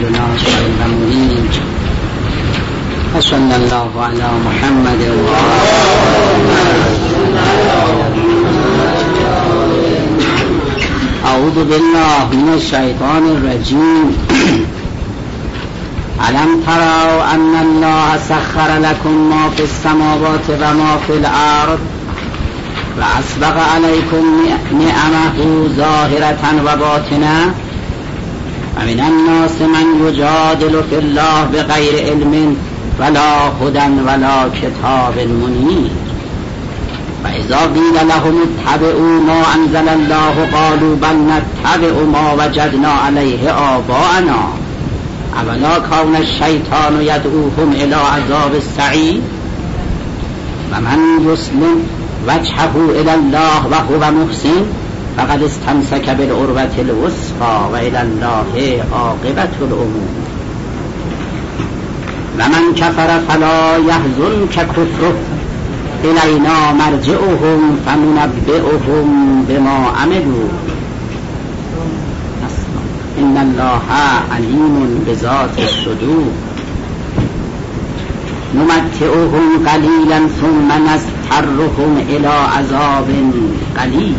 صلی الله علی محمد اعوذ بالله من الشیطان الرجیم. الم تروا ان الله سخر لكم ما في السماوات وما في الارض واسبغ عليكم نعمه ظاهرة وباطنة ومن الناس من يجادل في الله بغير علم ولا هدى ولا كتاب منير فإذا قيل لهم اتبعوا ما أنزل الله قالوا بل نتبع ما وجدنا عليه آباءنا أولا كان الشيطان يدعوهم إلى عذاب السعير ومن يسلم وجهه إلى الله وهو محسن فقد استمسك بالعروة الوثقى وإلى الله عاقبة الأمور ومن كفر فلا يحزنك كفره إلينا مرجعهم فننبئهم بما عملوا إن الله عليم بذات الصدور نمتعهم قليلا ثم نضطرهم إلى عذاب قليل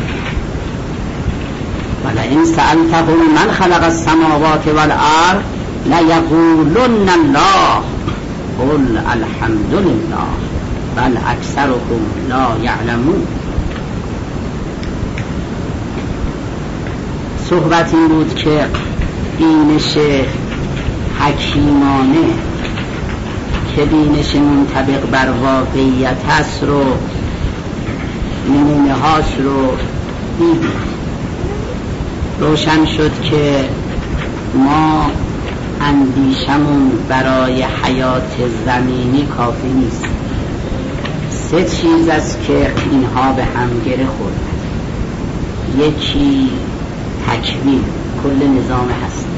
ولئن سألتهم من خلق السماوات والأرض ليقولن الله قل الحمد لله بل اکثرهم لا یعلمون. صحبت این بود که بینش حکیمانه که بینش منطبق بر واقعیت هست رو نمونه هاش رو دیدیم. روشن شد که ما اندیشمون برای حیات زمینی کافی نیست. سه چیز است که اینها به هم گره خورد. یکی تکوین کل نظام هست،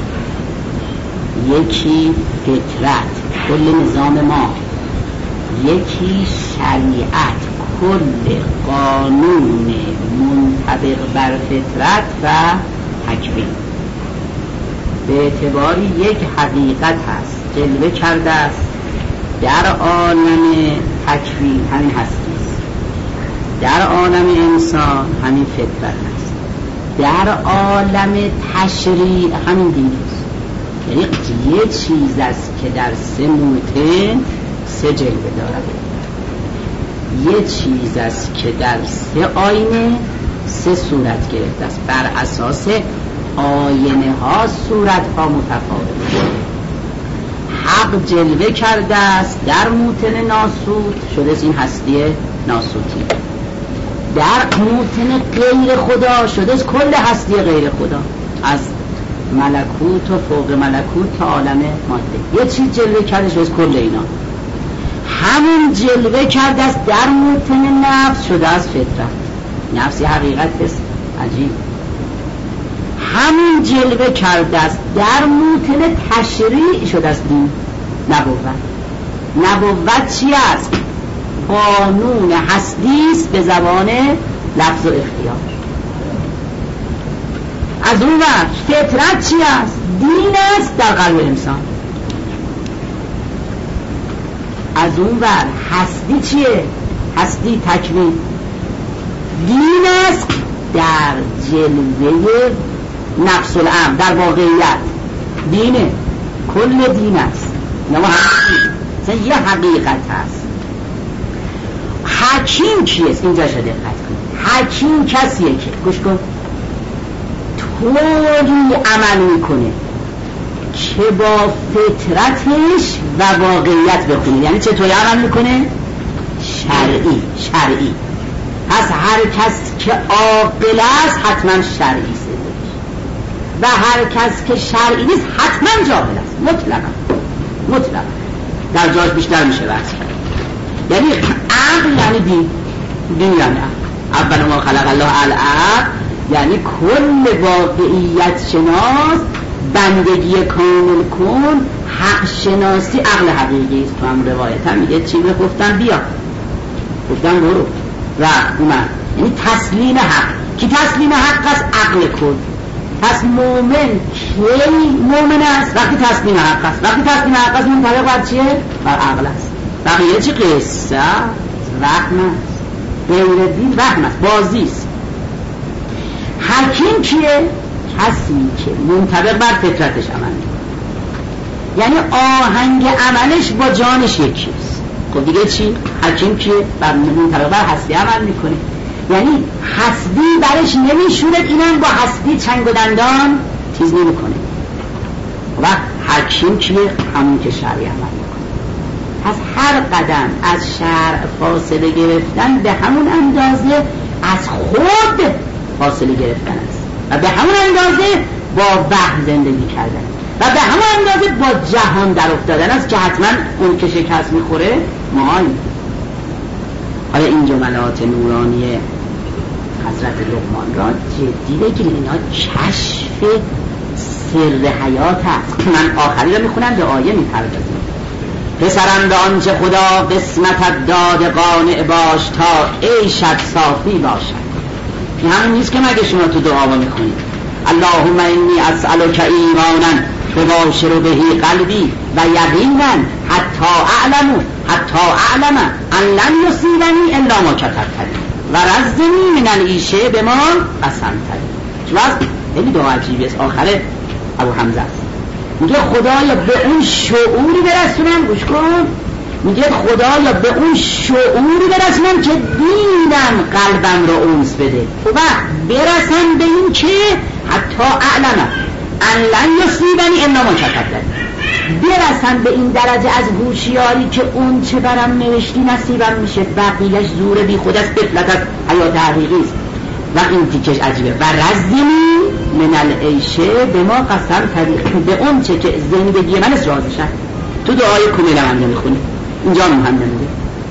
یکی فطرت کل نظام ما، یکی شریعت کل قانون منطبق بر فطرت و تکوین. به اعتباری یک حقیقت هست جلوه کرده است در عالم تکوین، همین هستی است. در عالم انسان همین فطرت است. در عالم تشریع همین دین است. یعنی یه چیز است که در سه موطن سه جلوه دارد. یه چیز است که در سه آینه سه صورت گرفته است. بر اساس آینه ها صورت ها متفاوت. حق جلوه کرده است در موطن ناسوت شده این هستی ناسوتی، در موطن غیر خدا شده کل هستی غیر خدا، از ملکوت و فوق ملکوت تا عالم ماده. یه چیز جلوه کرده شده کل اینا. همون جلوه کرده است در موطن نفس شده از فطرت. نفس یه حقیقت است عجیب. همین جلوه کرده است در موطن تشریع شده است دین. نبوت چی است؟ قانون هستی است به زبان لفظ و اختیار. از اون وقت فطرت چی است؟ دین است در قلب انسان. از اون وقت هستی چیه؟ هستی تکوین. دین است در جلوه نفس الامر، در واقعیت دینه، کل دین است. نما هستی یه حقیقت هست. حکیم کیست؟ اینجا شده دقت کن. حکیم کسیه که گوش کن طوری عمل میکنه که با فطرتش و واقعیت بخونه. یعنی چطوری عمل میکنه؟ شرعی. پس هر کس که عاقل است حتما شرعی است و هر کس که شرعی نیست حتما جاهل است. مطلقا در جاش بیشتر میشه بحث کرد. یعنی عقل یعنی دین یعنی اول ما خلق الله العقل، یعنی کل واقعیت شناس، بندگی کامل کن، حق شناسی عقل حقیقی است. تو هم روایت هم میگه چی گفتن بیا، گفتن برو و اومد. یعنی تسلیم حق. کی تسلیم حق است؟ عقل کن. پس مؤمن کی مؤمن است؟ وقتی تسلیم حق است. وقتی تسلیم حق است منطبق بر چیه؟ بر عقل است. بقیه چی؟ قصه وهم است، غیر دین وهم است، بازی است. حکیم کیه؟ کسی که منطبق بر فطرتش عمل میکنه، یعنی آهنگ عملش با جانش یکیست. خب دیگه چی؟ حکیم کیه؟ منطبق بر هستی عمل میکنه، یعنی هستی برش نمیشوند، اینم با هستی چنگ و دندان چیز نمیکنه. و حکیم کیه؟ همون که شرعی عمل میکنه. پس هر قدم از شرع فاصله گرفتن به همون اندازه از خود فاصله گرفتن است و به همون اندازه با وهم زندگی کردن و به همون اندازه با جهان در افتادن است که حتما اون که شکست میخوره ماهاییم. حالا این جملات نورانی حضرت لقمان را جدی بگیرید، اینا کشف سر حیات است. من آخری را میخونم، به آیه میپردازیم. پسرم به آنچه خدا قسمتت داده قانع باش تا عیشت صافی باشد. این همون نیست که مگه شما تو دعا میخونید اللهم انی اسألک ایمانا تباشر بهی قلبی و یقینا حتی اعلم ان لن یصیبنی الا ما کتبت و رزقنی من العیشه بما قسمتنی. چون خیلی دعا عجیبی است. آخره ابو حمزه است، میگه خدایا به اون شعوری برسونم، گوش کن، میگه خدایا به اون شعوری برسونم که دیدم قلبم رو اونس بده و برسم به این که حتی اعلم ان لن یصیبنی الا ما کتبت، برسم به این درجه از هوشیاری که اون چه برم نوشتی نصیبم میشه، بقیهش زور بی خود است، غفلت از حیات حقیقی است. و این تیکش عجیبه. و رزقنی من العیشه بما قسمتنی، به اون چه که زندگی من است راضی شد. تو دعای کمیل من نمیخونی، اینجا هم نمیده.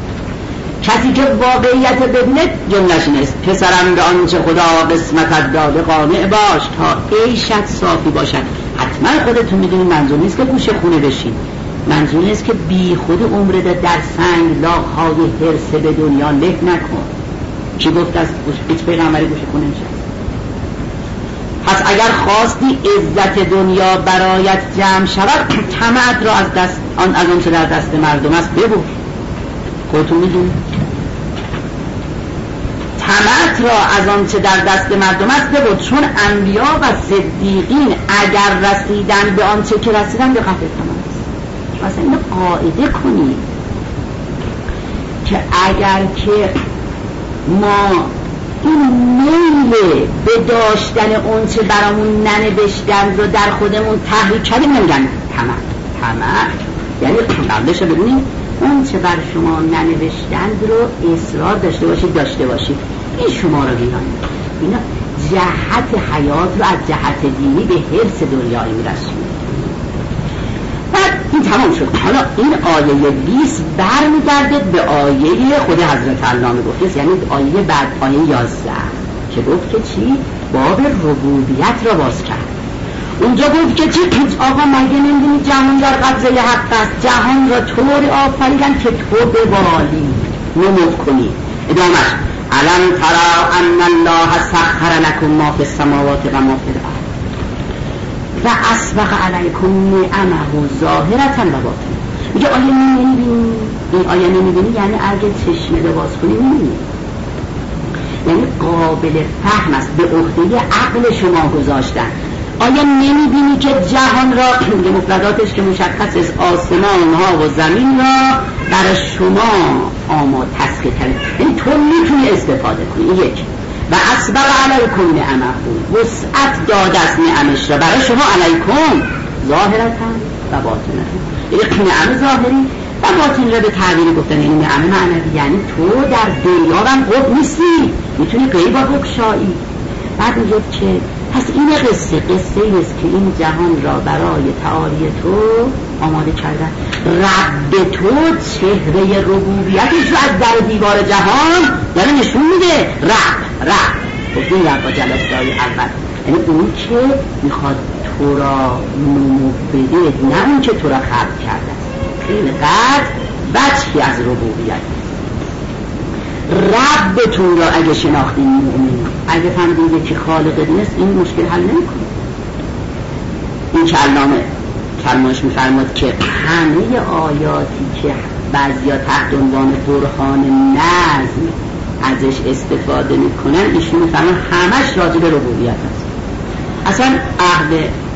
کسی که واقعیت ببینه جملهش نیست پسرم به آنچه خدا قسمتت داده قانع باش تا عیشت صافی باشد. حتما خودتون میدونید منظور نیست که گوشه خونه بشین، منظور نیست که بی خود عمرت در سنگ لاغ‌های حرص به دنیا له نکن. چی گفت از هیچ پیغمبری گوشه خونه نشد. پس اگر خواستی عزت دنیا برایت جمع شود، طمعت را از اون چه در دست مردم است ببر. خودتون میدونید طمعت را از آن چه در دست مردم است ببر، چون انبیا و صدیقین اگر رسیدن به آن چه که رسیدن به قطع طمع است. مثلا اینو قاعده کنید که اگر که ما این میل به داشتن اون چه برامون ننوشتن رو در خودمون تحریک کردیم، نمیگن طمع یعنی قبلش رو ببینید اون چه بر شما ننوشتند رو اصرار داشته باشید این شما رو بیان. اینا جهت حیات رو از جهت دینی به حرص دنیایی میرسونه. بعد این تمام شد. حالا این آیه 20 برمیگرده به آیه خود حضرت علامه گفته، یعنی آیه بعد آیه 11 که گفت که چی؟ باب ربوبیت را باز کرد. اونجا گفت که چی؟ آقا مگه نمیدونی جهان در قبضه حق است، جهان را طور آفریدن که تو بوالی نمود کنی. ادامش علم ترى ان الله سخر لكم ما في السماوات و ما في الارض و اسبغ علیکم نعمه ظاهرة و باطنة. میگه آیه نمیبینی؟ این آیه نمیبینی یعنی اگه چشم رو باز کنی نمیبینی، یعنی قابل فهم است، به عهده عقل شما گذاشتن. آیا نمیبینی که جهان را که مفرداتش که مشخص است، آسمان ها و زمین را برای شما آماد تسخیر کرده، یعنی تو میتونی استفاده کنی. یک و اسبغ علیکم نعمه، وسعت داده است نعمش را برای شما علیکم ظاهرتا و باطنه، یعنی نعمه ظاهری و باطن را به تعبیر گفتن این نعمه معنوی، یعنی تو در دنیا هم قطب نیستی، میتونی غیبا بکشایی. بعد میگه که پس این قصه است که این جهان را برای تعالی تو آماده کردن. رب تو چهره ربوبیتش رو از در دیوار جهان داره نشون میده. رب گفتیم رب جلالای اول، یعنی اون که میخواد تو را نمو بده، نه اون که تو را خلق کرده است. اینقدر بچی از ربوبیت. ربتون را اگه شناختین مؤمن، اگه فهمیدین که خالق دین است، این مشکل حل نمی‌کنه. این که علامه فرمایش می‌فرماد که همه آیاتی که بعضیا تحت عنوان برهان نظم ازش استفاده میکنن، ایشون می‌فرمان همش راجع به ربوبیت است. اصلا اهل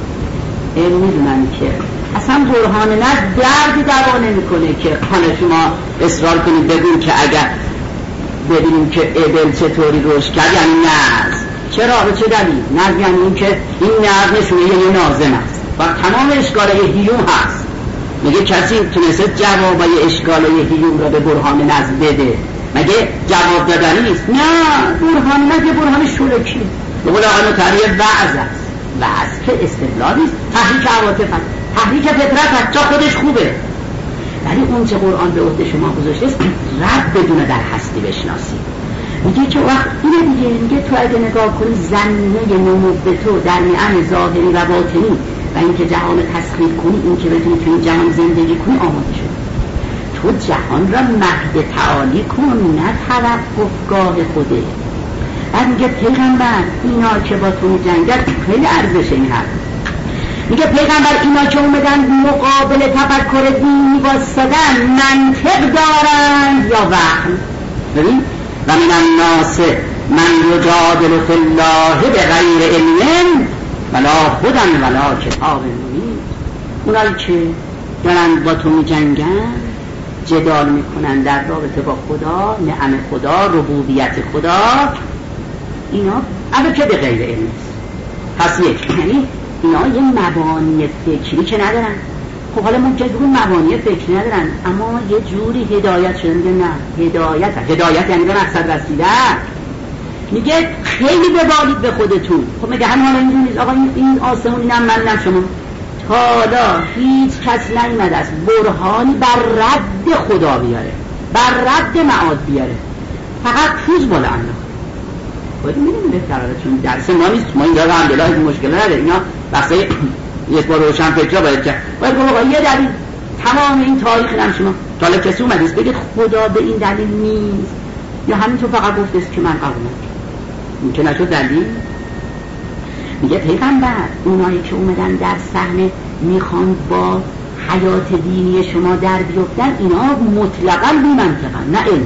علم میدونن که اصلا برهان نظم دردی دوا نمیکنه که حالا شما اصرار کنید بگید که اگر ببینیم که ابل چطوری رشد کرد یعنی نظم. چرا؟ به چه دلیل؟ نظم یعنی این که این نظم نشونه یه ناظم است و تمام اشکالای هیوم هست. مگه کسی تونسته جوابای اشکالای هیوم را به برهان نظم بده؟ مگه جواب دادنی نیست؟ نه، برهان نظم یه برهان شلکی به قول آقای مطهری وعظ است. وعظ که استدلال نیست، تحریک عواطف است، تحریک فطرت است، جا خودش خوبه. ولی اون چه قرآن به عهده شما گذاشته است رد بدون در هستی بشناسی. میگه که وقت اینه دیگه، میگه تو اگه نگاه کنی زمینه نمو به تو در میان ظاهری و باطنی و اینکه جهان تسخیر کنی، این که بتونی تو این جهان زندگی کنی آماده شد. تو جهان را مهد تعالی کن، نه توقفگاه خوده. بعد میگه پیغمبر اینا که با تو می‌جنگن خیلی ارزش این هست. میگه پیغمبر اینا که اومدن مقابل تفکر دینی واسدن منطق دارن یا وهم. ببین و من الناس من یجادل فی الله بغیر علم ولا هدی ولا کتاب منیر. اونایی که دارن با تو می‌جنگن، جدال میکنن در رابطه با خدا، نعم خدا، ربوبیت خدا، اینا البته به غیر علم است. پس یعنی اینا یه مبانی فکری که ندارن. خب حالا ممکنه بگیم مبانی فکری ندارن اما یه جوری هدایت شده. میگه نه، هدایت یعنی به مقصد رسیدن. میگه خیلی ببالید به خودتون. خب میگه همین حالا اینجوریه آقا این آسمون اینم منم شما. حالا هیچ کس نیامده است برهانی بر رد خدا بیاره، بر رد معاد بیاره، فقط پوز بالا انداخت. خودت میدونی بهتره، چون درس ما نیست، ما این داره الحمدلله این مشکل نداره. اینا بحثای یک بار روشن فکرها باید کرد. باید گفت آقا یه دلیل تمام این تاریخ هم شما حالا کسی اومده است بگید خدا به این دلیل نیست یا همینطور فقط گفته است که من قبول نمی‌کنم. این که نشد دلیل. میگه پیغمبر اونایی که اومدن در صحنه میخوان با حیات دینی شما در بیفتن، اینا مطلقاً بی منطقن، نه علم،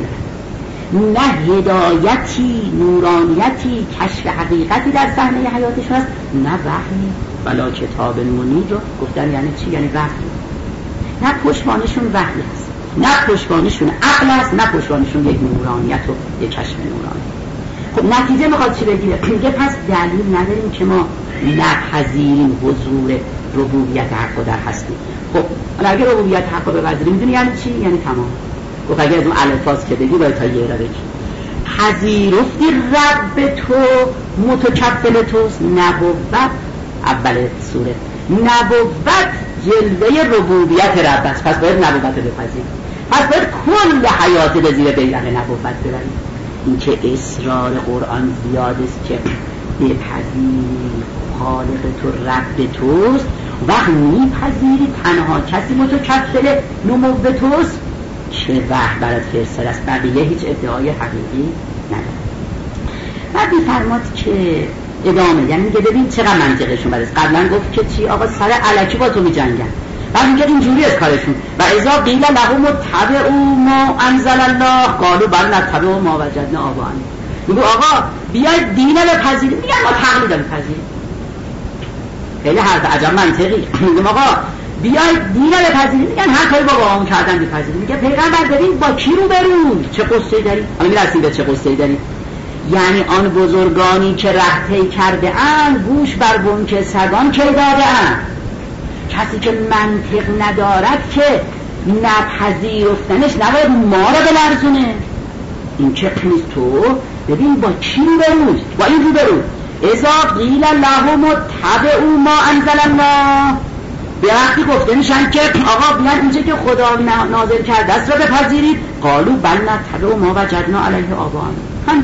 نه هدایتی، نورانیتی، کشف حقیقتی در صحنه حیاتشون هست، نه وحی ولا کتاب منیر. رو گفتن یعنی چی؟ یعنی وحی. نه پشتوانشون وحی هست، نه پشتوانشون عقل هست، نه پشتوانشون یک نورانیت و یک کشف نورانی. خب نتیجه میخواد چی بگیره؟ میگه پس دلیل نداریم که ما نپذیریم حضور ربوبیت حق در هستی. خب حالا اگه ربوبیت حق رو بپذیریم میدونی یعنی چی؟ یعنی تمام. گفت اگه از اون الفاظ که بگی باید تا یه را بگی. پذیرفتی رب تو متکفل توست، نبوت اول سوره، نبوت جلوه ربوبیت رب است، پس باید نبوت رو بپذیریم، پس باید کل حیات رو زیر بیرق نبوت ببریم. این که اصرار قرآن زیاد است که بپذیری خالق تو رب توست، وقت میپذیری تنها کسی متکفل نمو توست چه وحی برات فرستاده است، بقیه هیچ ادعای حقیقی نداره. بعد میفرماد که ادامه، یعنی میگه ببین چقدر منطقشون برست. قبلا گفت که چی آقا سر الکی با تو میجنگن، بعد میگه اینجوری از کارشون و اذا قیل لهم اتبعوا ما انزل الله قالوا بل نتبع ما وجدنا آباءنا. میگه آقا بیاید دین رو بپذیرید، میگن ما تقلید رو بپذیریم. خیلی حرف عجب منطقی. میگه آقا بیاید دین رو بپذیرید، میگن هر کاری بابامون کردن بپذیرید. میگه پیغمبر ببین با کی رو برون، چه قصه‌ای داری؟ حالا میرسیم به چه قصه‌ای داری. یعنی آن بزرگانی که رهطی کرده اند گوش بر بنک سگان کی داده اند. کسی که منطق ندارد که نپذیرفتنش نباید ما را بلرزونه. این چه نیست. تو ببین با کی رو برون، با این رو برون. اذا قیل لهم اتبعوا ما انزل الله، به وقتی گفته میشن که آقا بیان اینچه که خدا نازل کرده است را بپذیرید، قالوا بل نتبع ما وجدنا علیه آباءنا. هم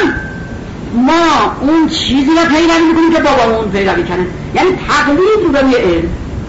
ما اون چیزی را پیروی میکنیم که بابامون پیروی کردن، یعنی تقلید رو به علم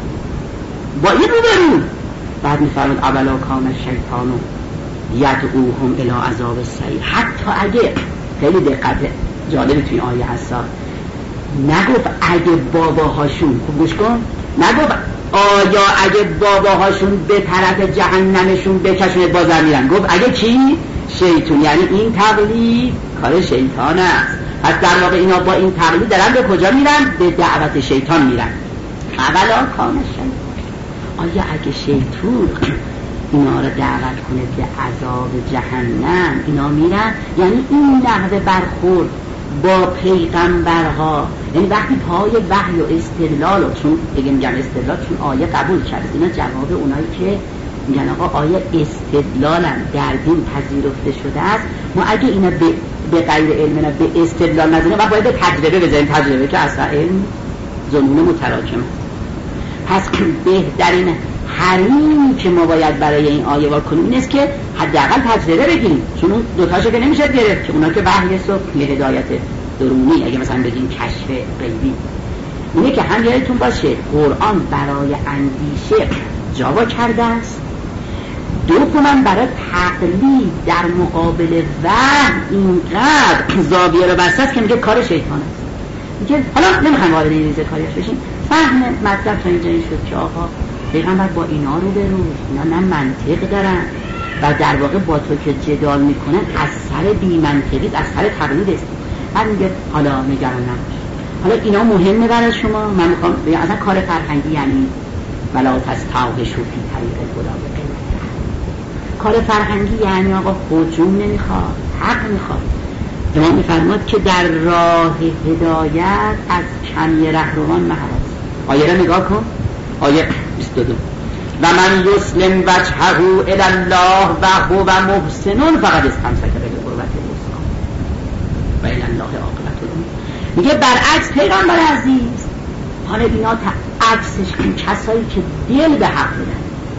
با این رو برون. بعد میفرماد اولا کان الشیطان یدعوهم الی عذاب السعیر. حتی اگه خیلی دقت جالبی توی آیه هست، نگفت اگه باباهاشون، خوب گوش کن، نگفت آیا اگه باباهاشون به طرف جهنمشون بکشونه بازر میرن، گفت اگه کی؟ شیطون. یعنی این تقلید کار شیطان است. پس در واقع اینا با این تقلید دارن به کجا میرن؟ به دعوت شیطان میرن. اولا کان شیطان. آیا اگه شیطون اینا رو دعوت کنه به عذاب جهنم اینا میرن؟ یعنی این نحوه برخورد با پیغمبرها، یعنی وقتی پای وحی و استدلال، چون دیگه میگم استدلال چون آیه قبول کرد، اینا جواب اونایی که میگن آقا آیه استدلالن در دین پذیرفته شده است، ما اگه اینا به غیر علمنا به استدلال نزنیم و باید به تجربه بذاریم، تجربه که اصلا علم ظنون متراکمه. پس بهترین حریمی که ما باید برای این آیه وار کنیم این است که حداقل تجربه بگیریم، چون اون دوتاشو که نمیشه گرفت، که اونا که وحی است و هدایت درونی، اگه مثلا بگیم کشف غیبی، اینه که هم یادتون باشه قرآن برای اندیشه جا کرده است، دوما برای تقلید در مقابل وحی اینقدر زاویه رو بسته است که میگه کار شیطان است. میگه حالا نمیخوام وارد این ریزه کاریش بشیم، فهم مطلب تا اینجا این شد که آقا پیغمبر با اینا رو برو، اینا نه منطق دارن و در واقع با تو که جدال میکنن از سر بی منطقی، از سر تقلید است. بعد میگه حالا نگران نباش، حالا اینا مهمه برای شما، من میخوام بگم اصلا کار فرهنگی یعنی ولا تستوحشوا فی طریق الهدی، کار فرهنگی یعنی آقا هجوم نمیخواد، حق میخواد. امام میفرماد که در راه هدایت از کمی رهروان محراز. آیه رو نگاه کن، آیه 22 و من یسلم وجهه الی الله و هو محسن فقد استمسک بالعروة الوثقی و الی الله عاقبة الامور. میگه برعکس پیغمبر عزیز، حالا اینا عکسش این کسایی که دل به حق بدن،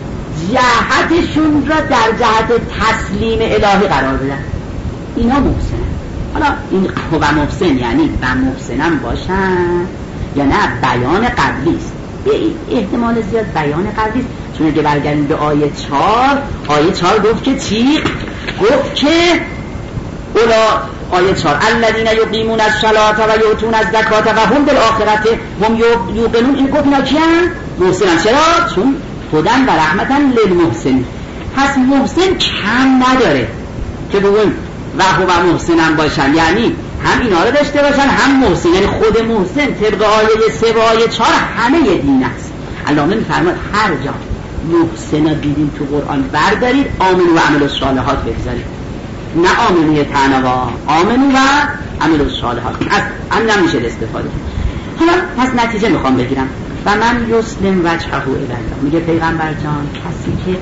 جهتشون را در جهت تسلیم الهی قرار بدن، اینا محسنن. حالا این هو محسن یعنی و محسنم باشن یا نه بیان قبلی است، به احتمال زیاد بیان قبلی است، چون اگه برگردیم به آیه 4، آیه 4 گفت که چی؟ گفت که اولا آیه 4 الذین یقیمون الصلاة و یؤتون الزکاة و هم بالآخرة هم یوقنون. این گفت اینا کیان؟ محسنن. چرا؟ چون هدی و رحمتا للمحسن. پس محسن کم نداره که بگویم و هو محسنن باشن، یعنی هم اینا رو داشته باشن هم محسن، یعنی خود محسن طبق آیه 3 و آیه 4 همه دین است. علامه میفرماد هر جا محسن دیدیم تو قرآن بردارید آمنو و عمل الصالحات بگذارید، نه آمنوی تنوا، آمنو و عمل الصالحات از هم نمیشه استفاده. حالا پس نتیجه میخوام بگیرم و من یسلم وجهه الی الله. میگه پیغمبر جان کسی که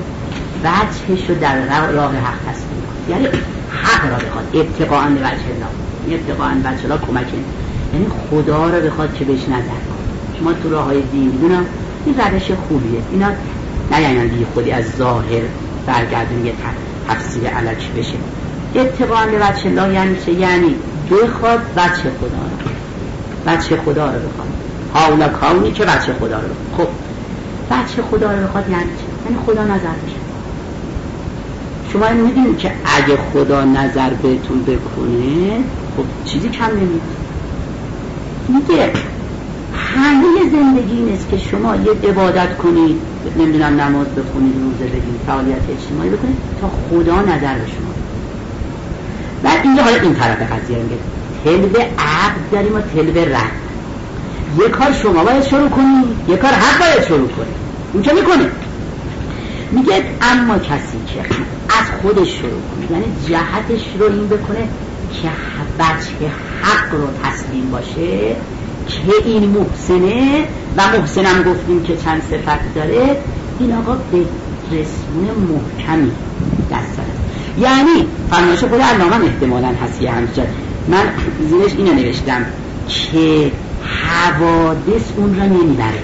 وجهشو در راه حق تسلیم کنه، یعنی حق را بخواد ابتقاء وجه الله، ابتقاء وجه الله کمک، یعنی خدا را بخواد که بهش نظر کنه. شما تو راه های دین اینا این روش خوبیه، اینا نه یعنی دیگه خودی از ظاهر برگردون یه تفسیر علکی بشه. ابتقاء وجه الله یعنی چه؟ یعنی بخواد وجه خدا را، وجه خدا را بخواد، حالا کونی که وجه خدا را بخواد. خب وجه خدا را بخواد یعنی چه؟ یعنی خدا نظر بشه. شما میدونید که اگه خدا نظر بهتون بکنه خب چیزی کم نمید. میگه همه زندگی این است که شما یه عبادت کنید، نمیدونم نماز بخونید، روزه بدید، فعالیت اجتماعی بکنید تا خدا نظر به شما. بعد اینجا حالا این طرف قضیه میگه طلب عقل داریم و طلب رد. یه کار شما باید شروع کنید، یه کار حق باید شروع کنید. اون چه میکنه؟ میگه اما کسی که از خودش شروع کنه، یعنی جهتش رو این بکنه که وجه حق رو تسلیم باشه، که این محسنه و محسنم گفتیم که چند صفت داره، این آقا به رسمون محکمی دست داره. یعنی فرمایش خود علامه احتمالاً هست یه همچنان، من زیرش اینو نوشتم که حوادث اون را نمیبره.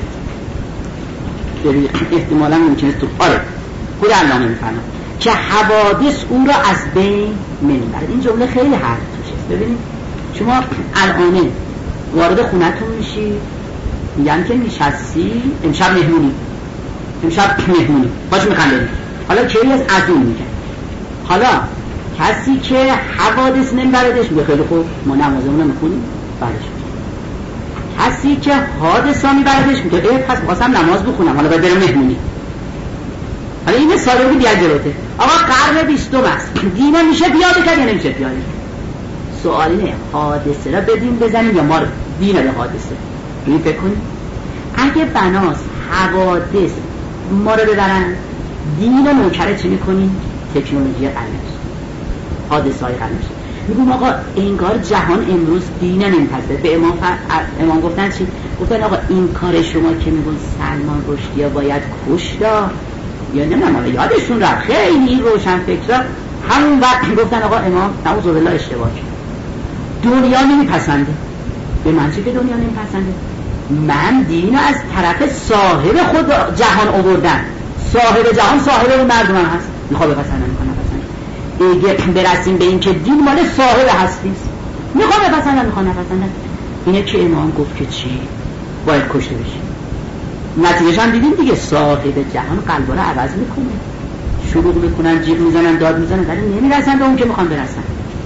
احتمالاً ممکنه تو خود علامه میفرماید که حوادث اون را از بین نمیبره. این جمله خیلی حرف توش است. ببینید شما الان وارد خونتون میشی، میگن که نشستی امشب مهمونی، باش میخوام بریم، حالا کی از اون میگن، حالا کسی که حوادث نمیبردش میگه خیلی خوب ما نمازمون رو میخونیم بعدش. کسی که حادثه میبردش میگه پس می‌خواستم نماز بخونم حالا باید برم مهمونی. حالا این مثال رو بیاد جلوته. آقا قرن 20 است، دین میشه پیاده کرد یا نمیشه پیاده کرد؟ سوال اینه حادثه را بدین بزنیم یا ما رو دین به حادثه؟ این فکر کنید اگه بناست حوادث ما رو ببرن، دین رو نوکره چی میکنیم؟ تکنولوژی قرنش، حادثه های قرنش. میگم آقا انگار جهان امروز دین نمیپذیره. به امام گفتن چی؟ گفتن آقا این کار شما که میگن سلمان رشدی باید کشت یا نمیدونم یادشون رفت، خیلی روشن فکرها همون وقت گفتن آقا امام نعوذ بالله اشتباه کرد، دنیا نمیپسنده. به من چی که دنیا نمیپسنده؟ من دین از طرف صاحب خود جهان آوردن، صاحب جهان صاحب مردم هم هست، میخواد بپسنده میکنه دیگه برسیم به این که دین مال صاحب هستیست، میخواد بپسنده میخواد نپسنده. اینه که امام گفت که چی؟ باید کشته بشی. نتیجهش هم دیدیم دیگه، صاحب جهان قلبا رو عوض میکنه، شروع میکنن جیغ میزنن داد میزنن ولی نمیرسن به اون که میخوان برسن.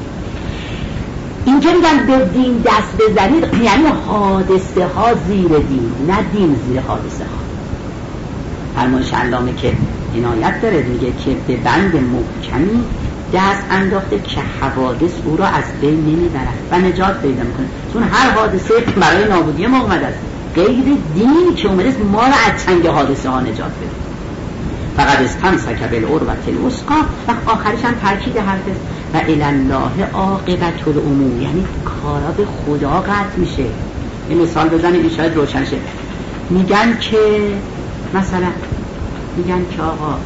این که میگن به دین دست بزنید یعنی حادثه ها زیر دین، نه دین زیر حادثه ها. فرمایش علامه که عنایت داره میگه که به بند محکمی دست انداخته که حوادث او را از بین نمیبرد و نجات پیدا میکنه، چون هر حادثه برای نابودی ما اومده است، غیر دینی که اومده است ما را از چنگ حادثه ها نجات بده. فقط استمسک بالعروة الوثقی و آخرش هم تاکید حرف است و الی الله عاقبة الامور، یعنی کارا به خدا قطع میشه. این مثال بزنیم این شاید روشن شه. میگن که مثلا میگن که آقا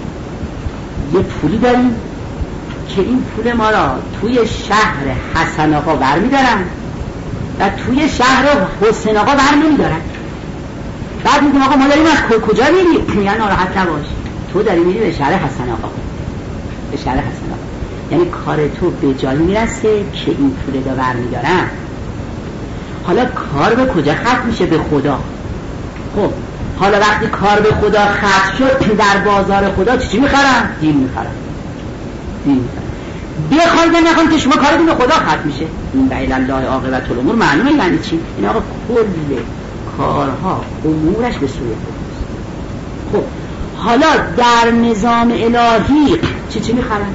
یه پولی داریم که این پول ما را توی شهر حسن آقا برمیدارن و توی شهر حسین آقا برنمیدارن. بعد میگم آقا ما داریم از کجا میری؟ میگن ناراحت نباش، تو داری میری به شهر حسن آقا، به شهر حسن آقا. یعنی کار تو به جایی میرسه که این پول را برمیدارن. حالا کار به کجا ختم میشه؟ به خدا. خب حالا وقتی کار به خدا ختم شد در بازار خدا چی میخرن؟ دین میخرن. دین میخرن. بخوان یا نخوان که شما کارتون به خدا ختم میشه. این به الله عاقبة الامور معنی یعنی چی؟ این آقا کل کارها امورش به سوی خداست. خب حالا در نظام الهی چی میخرن؟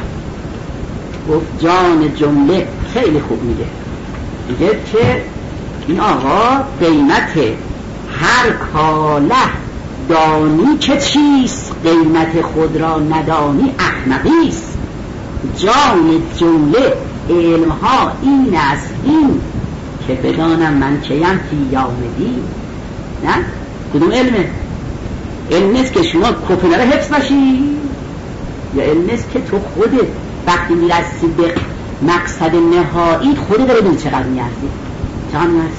گفت جان جمله خیلی خوب میگه که این آقا قیمت هر کاله دانی که چیست، قیمت خود را ندانی احمقیست. جان جمله علمها این است این که بدانم من کیم فی یوم دین. نه؟ کدوم علمه؟ علم است که شما کپنه را حفظ باشی یا علم است که تو خودت وقتی میرسی به مقصد نهایی خودت رو بدونی چقدر میارزی؟ چقدر میارزی؟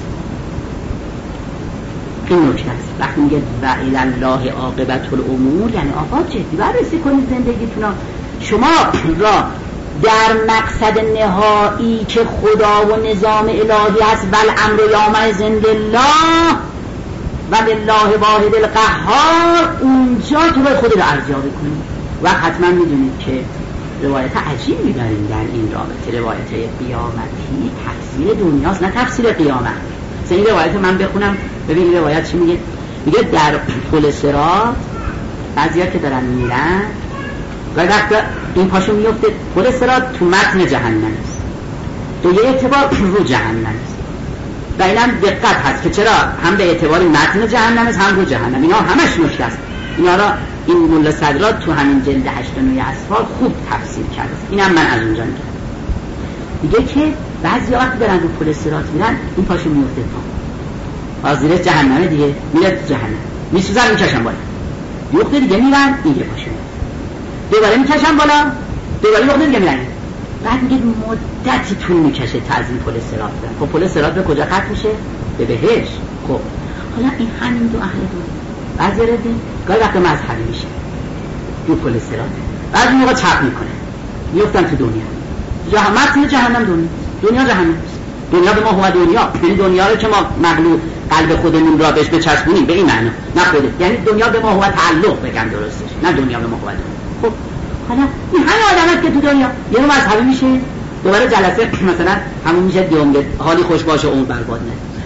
این نکته است. وقتی میگه و الی الله عاقبة الامور یعنی آقا جدی بررسی کنید زندگیتون. شما را در مقصد نهایی که خدا و نظام الهی هست ول امر یومئذ لله و لله واحد القهار، اونجا تو باید خود رو ارزیابی کنید. و حتما میدونید که روایت عجیبی داریم در این رابطه، روایت قیامتی تفسیر دنیاست نه تفسیر قیامت. مثلا این روایت من بخونم ببین روایت چی میگه. میگه در پل صراط بعضیا که دارن میرن و وقتی این پاشو میفته پل صراط تو متن جهنم است، تو یه اعتبار رو جهنم است و اینم دقت هست که چرا هم به اعتبار متن جهنم است هم رو جهنم. اینا همش نکته است. اینا را این ملا صدرات تو همین جلد 89 اصفار خوب تفسیر کرده. اینم من از اونجا میگم. میگه که بعضی وقتی دارن رو پل صراط میرن این پاشو میفته تا زیر جهنم دیگه، میره تو جهنم میسوزن میکشن بالا، یخته دیگه میرن این یه پاشو دوباره میکشن بالا، دوباره یخته دیگه میرن. بعد میگه مدتی طول میکشه تا از این پل صراط برن. خب پل صراط به کجا ختم میشه؟ به بهشت. خب حالا این همین دو اهل دنیا بعضی ردین گاهی وقت مذهبی میشه رو پل صراط، بعضی موقع چپ میکنه میفتن تو دنیا. متن جهنم دنیا جهنم. دنیا به ما هو دنیا، یعنی دنیا رو که ما مغلوب قلب خودمون را بهش بچسبونیم به این معنی، نه خودت، یعنی دنیا به ما هو تعلق بگم درستش، نه دنیا به ما هو دنیا. خب حالا این همه آدمات که تو دنیا یه رو مذهبی میشه دوباره جلسه مثلا همون میشه دیوم حالی خوش باشه اون برباد نه.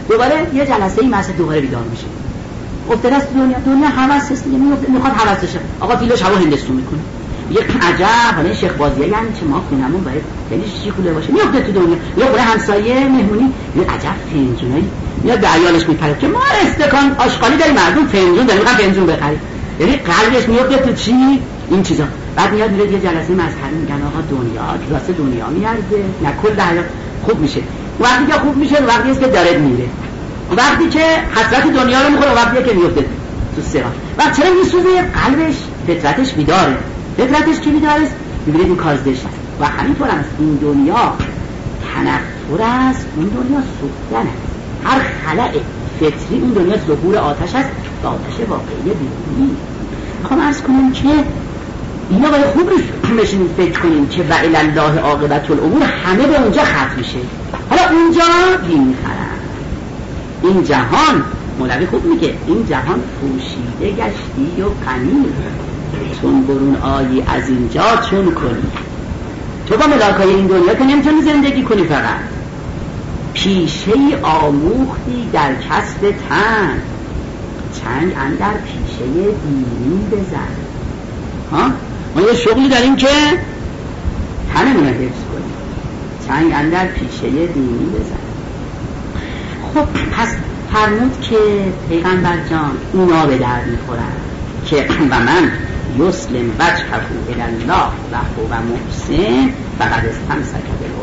دوباره یه جلسه این مسئله دوباره بیدار میشه. افتاده است دنیا هوس است دیگه، میخواد هوس بشه. آقا فیلوش هوا هندستون میکنه. یه عجب حالا شیخ بازیه یعنی چه ما خونمون باید خیلی شیخوله باشه. میفته تو دنیا. یه خونه همسایه مهمونی یه عجب فنجونایی میاد به عیالش میپره که ما استکان آشغالی داریم، مردم فنجون داریم، میخوام فنجون بخریم. یعنی قلبش میفته تو چی این چیزا. بعد میاد میره یه جلسه مذهبی میگن آقا دنیا کلاس دنیا میارزه، نه کل حیات خوب میشه. وقتی که خوب میشه وقتی است که داره میره. وقتی که حسرت دنیا رو میخوره وقتی که میفته تو سرا. وقت چرا میسوزه؟ قلبش فطرتش بیداره. فطرتش که بیداره است میبینید این کار زشت است. و همینطور است این دنیا تنفر است، این دنیا سوختن است. هر خلأ فطری این دنیا ظهور آتش است و آتش واقعی بیرونی. میخوام عرض کنم که اینا باید خوب روش بشینید فکر کنیم که و الی الله عاقبت الامور همه به اونجا ختم میشه. حالا اونجا دین میخرن. این جهان مولوی خوب میگه این جهان پوشیده گشتی و غنی، چون برون آیی از اینجا چون کنی. تو با ملاکای این دنیا که نمیتونی زندگی کنی، فقط پیشه آموختی در کسب تن، چنگ اندر پیشه دینی بزن. ها؟ ما یه شغلی داریم که تنمون رو حفظ کنیم، چنگ اندر پیشه دینی بزن. خب پس فرمود که پیغمبر جان اونا به درد میخورن که و من یسلم وجهه الی الله و هو محسن فقد استمسک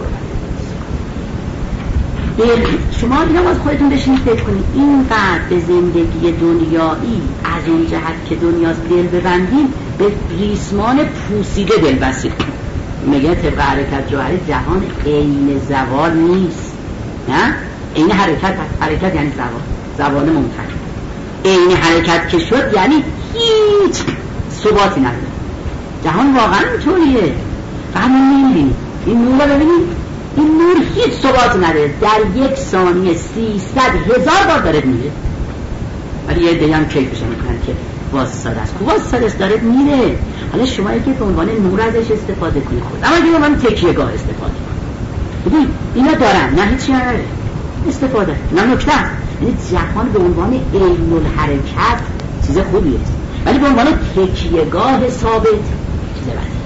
بالعروة. شما دیگه باز خودتون بشینید فکر کنید اینقدر به زندگی دنیایی از اون جهت که دنیاست دل ببندیم، به ریسمان پوسیده دل بستید. میگه طبق حرکت جوهری جهان عین زوال نیست، نه؟ عین حرکت یعنی زوال ممکن. عین حرکت که شد یعنی هیچ ثباتی نداره. جهان واقعا اینطوریه. فقط ما نمی‌بینیم. این نور رو ببینید، این نور هیچ ثباتی نداره، در یک ثانیه 300,000 بار داره میره. ولی یه دیگه هم کیفش میکنن که واسطه است. واسطه است داره میره. حالا شما اگه به عنوان نور ازش استفاده کنید خود، اما اگه به عنوان تکیه‌گاه استفاده کنید، ببین اینا دارن، نه هیچی نداره، استفاده. نه نکته است. یعنی جهان به عنوان عین الحرکت چیز خوبیه، ولی به عنوان تکیه‌گاه ثابت چیز بدی.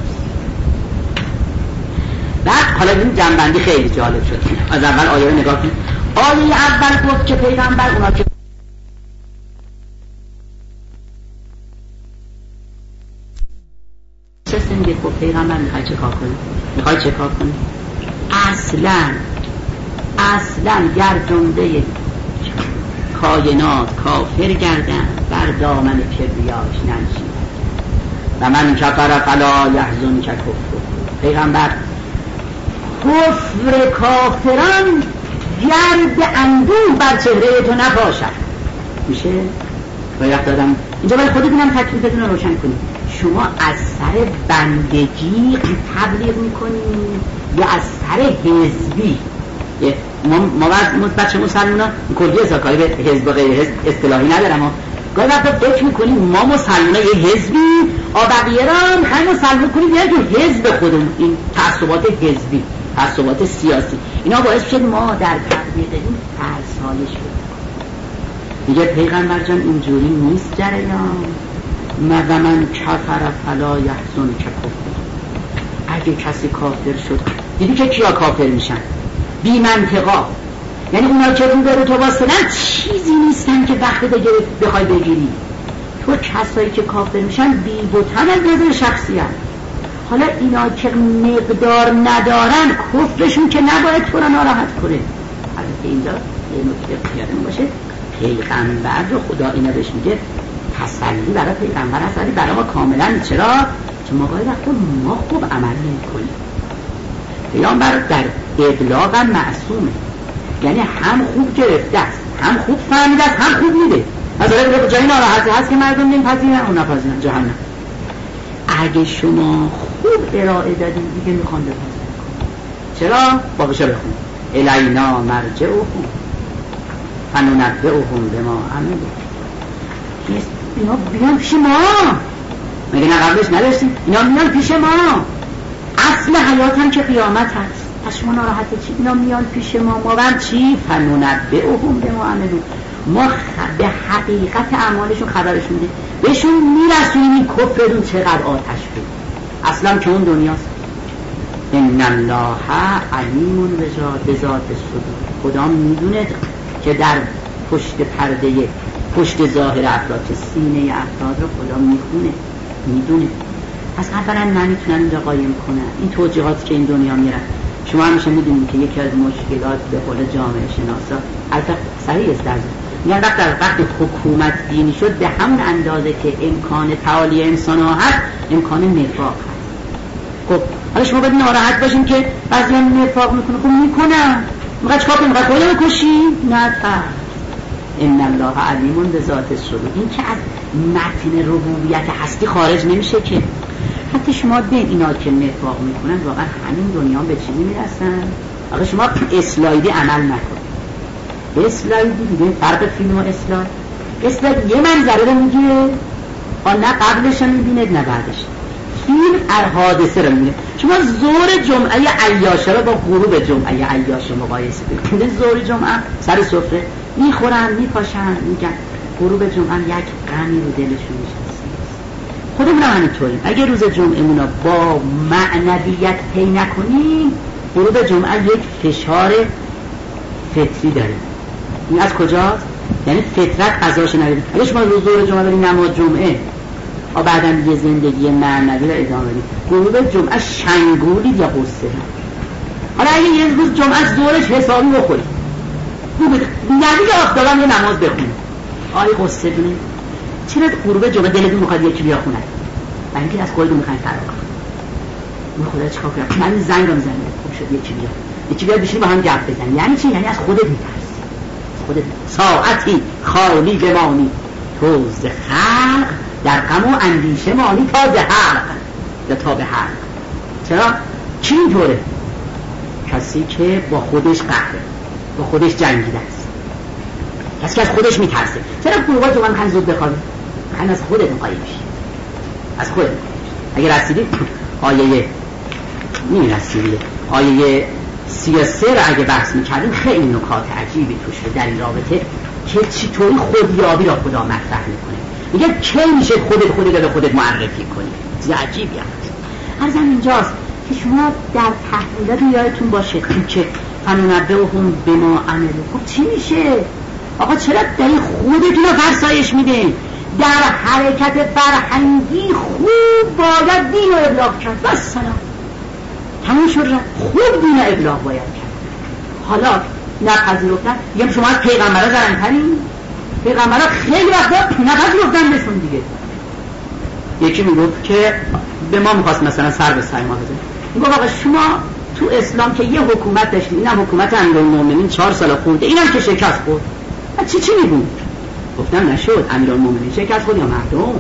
بعد حالا این جنبندی خیلی جالب شد. از اول آیه رو نگاه کنید. آیه اول گفت که پیغمبر اونا که چه میگه خب پیغمبر میخوای چه کار کنی؟ میخوای چه کار کنی؟ اصلا گردنده کائنات کافر گردن بر دامن کبریاش ننشین و من کفر فلا یحزن که کفر. پیغمبر کفر کافران گرد اندوه بر چهره تو نباشد. میشه؟ باید دادم اینجا باید خودتونم تکلیفتون رو روشن کنید. شما از سر بندگی تبلیغ میکنید یا از سر حزبی؟ ما بچه مسلمان ها کلی ازا کاری به حزب و غیر حزب اصطلاحی ندارم ها. گاهی وقتا فکر میکنیم ما مسلمان ها یه حزبی بقیه را همه مسلمان کنیم یه جو حزب خودمون. این تعصبات حزبی، تعصبات سیاسی، اینا باعث شد ما در تبلیغ این فرسایش شد. میگه پیغمبر جان اینجوری نیست جریان. و من کفر فلا یحزن که کفر. اگه کسی کافر شد، دیدی که کیا کافر میشن؟ بی منطقا. یعنی اونا که رو به تو واسطن چیزی نیستن که وقت دیگه بخوای بگیری. تو کسایی که کافر میشن بی بوتن از نظر شخصیت. حالا اینا که مقدار ندارن کفرشون که نباید تو را ناراحت کنه. البته اینجا یه نکته یادمون باشه، پیغمبر رو خدا اینا بهش میگه تسلی برای پیغمبر هست، ولی برای ما کاملا. چرا؟ چون ما باید وقتا ما خوب عمل نمی‌کنیم. پیغمبر در ابلاغ هم معصومه، یعنی هم خوب گرفته است، هم خوب فهمیده است، هم خوب میده. از اون جایی ناراحتی هست که مردم نمیپذیرن و نپذیرن جهنم. اگه شما خوب ارائه دادین دیگه میخوان بپذیرن. چرا؟ بابشو بخون الینا مرجعهم فننبئهم بما عملوا. اینا بیان پیش ما، مگه نه قبلش نداشتیم؟ اینا میان پیش ما. اصل حیات هم که قیامت هست. پس شما ناراحت چی؟ اینا میان پیش ما هم چی؟ فننبئهم بما عملوا، ما به حقیقت اعمالشون خبرش میده، بهشون میرسونیم این کفرتون چقدر آتش بود، اصلا که اون دنیاست. ان الله علیم بذات الصدور، خدا میدونه که در پشت پرده، پشت ظاهر افراد، که سینه افراد رو خدا میدونه. پس اولا نمیتونن اینجا قایم کنن این توجیهاتی که این دنیا میرن. شما همیشه میدونید که یکی از مشکلات به قول جامعه شناسا، البته صحیح است، میگن وقتی حکومت دینی شد به همون اندازه که امکان تعالی انسان ها هست، امکان نفاق هست. خب حالا شما باید ناراحت باشیم که بعضی هم نفاق میکنه. خب میکنم، میخواد چکار کنم؟ میخواد خودم بکشی؟ نه. ان الله علیم بذات الصدور، این که از متن ربوبیت هستی خارج نمیشه که. حتی شما به اینا که نفاق میکنن واقعا همین دنیا به چیزی میرسن. آقا شما اسلایدی عمل نکن، اسلایدی دیگه فرق فیلم و اسلاید یه منظره رو میگیره، نه قبلش رو میبینه نه بعدش. فیلم حادثه رو میبینه. شما ظهر جمعه عیاشه رو با غروب جمعه عیاشه مقایسه کنید. ظهر جمعه سر سفره میخورن میپاشن میگن، غروب جمعه یک غمی رو دلشون نشسته. خودمون هم همینطوریم. اگه روز جمعه‌مون با معنویت پی نکنیم، غروب جمعه یک فشار فطری داره. این از کجاست؟ یعنی فطرت قضاش نداریم. اگه شما روز ظهر جمعه برید نماز جمعه و بعداً یه زندگی معنوی رو ادامه بدید، غروب جمعه شنگولید یا قصه. حالا اگه یه روز جمعه ظهرش حسابی بخورید، نبید آفتابم یه نماز بخونید، آی قصه دونه چرا غروب جمعه دلتون میخواد یکی بیا خونه؟ برای اینکه از خودتون میخواین فرار کنید. من خدا چیکار کنم؟ من زنگ رو میزنم، خوب شد یکی بیا بشین با هم گپ بزنیم. یعنی چی؟ یعنی از خودت میترسی. خودت ساعتی خالی بمانی تو ز خلق، در غم و اندیشه مانی تا به حلق یا تا به حلق. چرا؟ چی اینطوره؟ کسی که با خودش قهره، با خودش جنگیده است، کسی که از خودش میترسه. چرا گروهات رو من میخوان زود بخوابی؟ میخوان از خودت مقایم شی، از خودت. اگه رسیدی آیه رسیدی آیه 33 رو اگه بحث میکردیم، خیلی نکات عجیبی توش در این رابطه که چطوری خودیابی را خدا مطرح میکنه. میگه کی میشه خودت رو به خودت معرفی کنی؟ چیز عجیبی هست. عرضم اینجاست که شما در تحلیلات یادتون باشه که فننبئهم بما عملوا. خب چی میشه؟ آقا چرا داری خودتون رو فرسایش میدین؟ در حرکت فرهنگی خوب باید دین رو ابلاغ کرد، بس سلام تموم شد. خوب دین رو ابلاغ باید کرد. حالا نپذیرفتن، میگم شما از پیغمبرها زرنگ‌ترین؟ پیغمبرها خیلی وقتا نپذیرفتن بهشون دیگه. یکی میگفت که به ما میخواست مثلا سر به سر ما بزنه، میگفت آقا شما تو اسلام که یه حکومت داشتیم، اینم حکومت امیرالمومنین 4 سال خورده، اینم که شکست خورد، چی میگون؟ گفتم نشد، امیرالمومنین شکست خورد یا مردم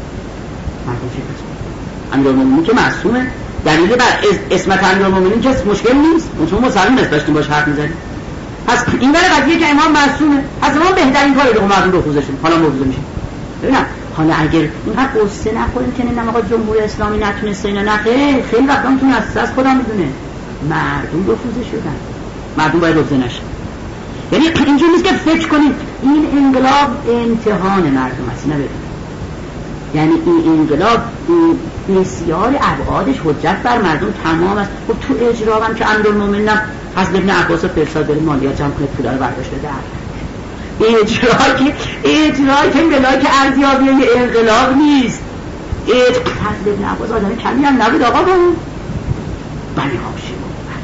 شکست خورد. امیرالمومنین که معصومه، دلیل بر اسمت امیرالمومنین که مشکل نیست، چون مسلمان است داشتیم باش حرف میزنیم. پس این برای قضیه که امام معصومه، از ما بهترین کاره که مردم رفوزشون حالا مرفوض میشه. ببینم حالا اگر اینقدر قصه نخوریم که نه آقا جمهوری اسلامی نتونسته اینا، نه خیلی وقتا میتونه از خدا میدونه مردم رفوزه شدن، مردم باید رفوزه نشن. یعنی اینجور نیست که فکر کنید این انقلاب امتحان مردم است، نه ببینید. یعنی این انقلاب بسیار ابعادش حجت بر مردم تمام است. خب تو اجرا هم که امیرالمومنین حضرت ابن عباس فرستاد بره مالیات جمع کنه، پولا رو برداشته در اجرایی که ملاک ارزیابی انقلاب نیست. حضرت ابن عباس آدم کمی هم نبود آقا، بود بنی هاشم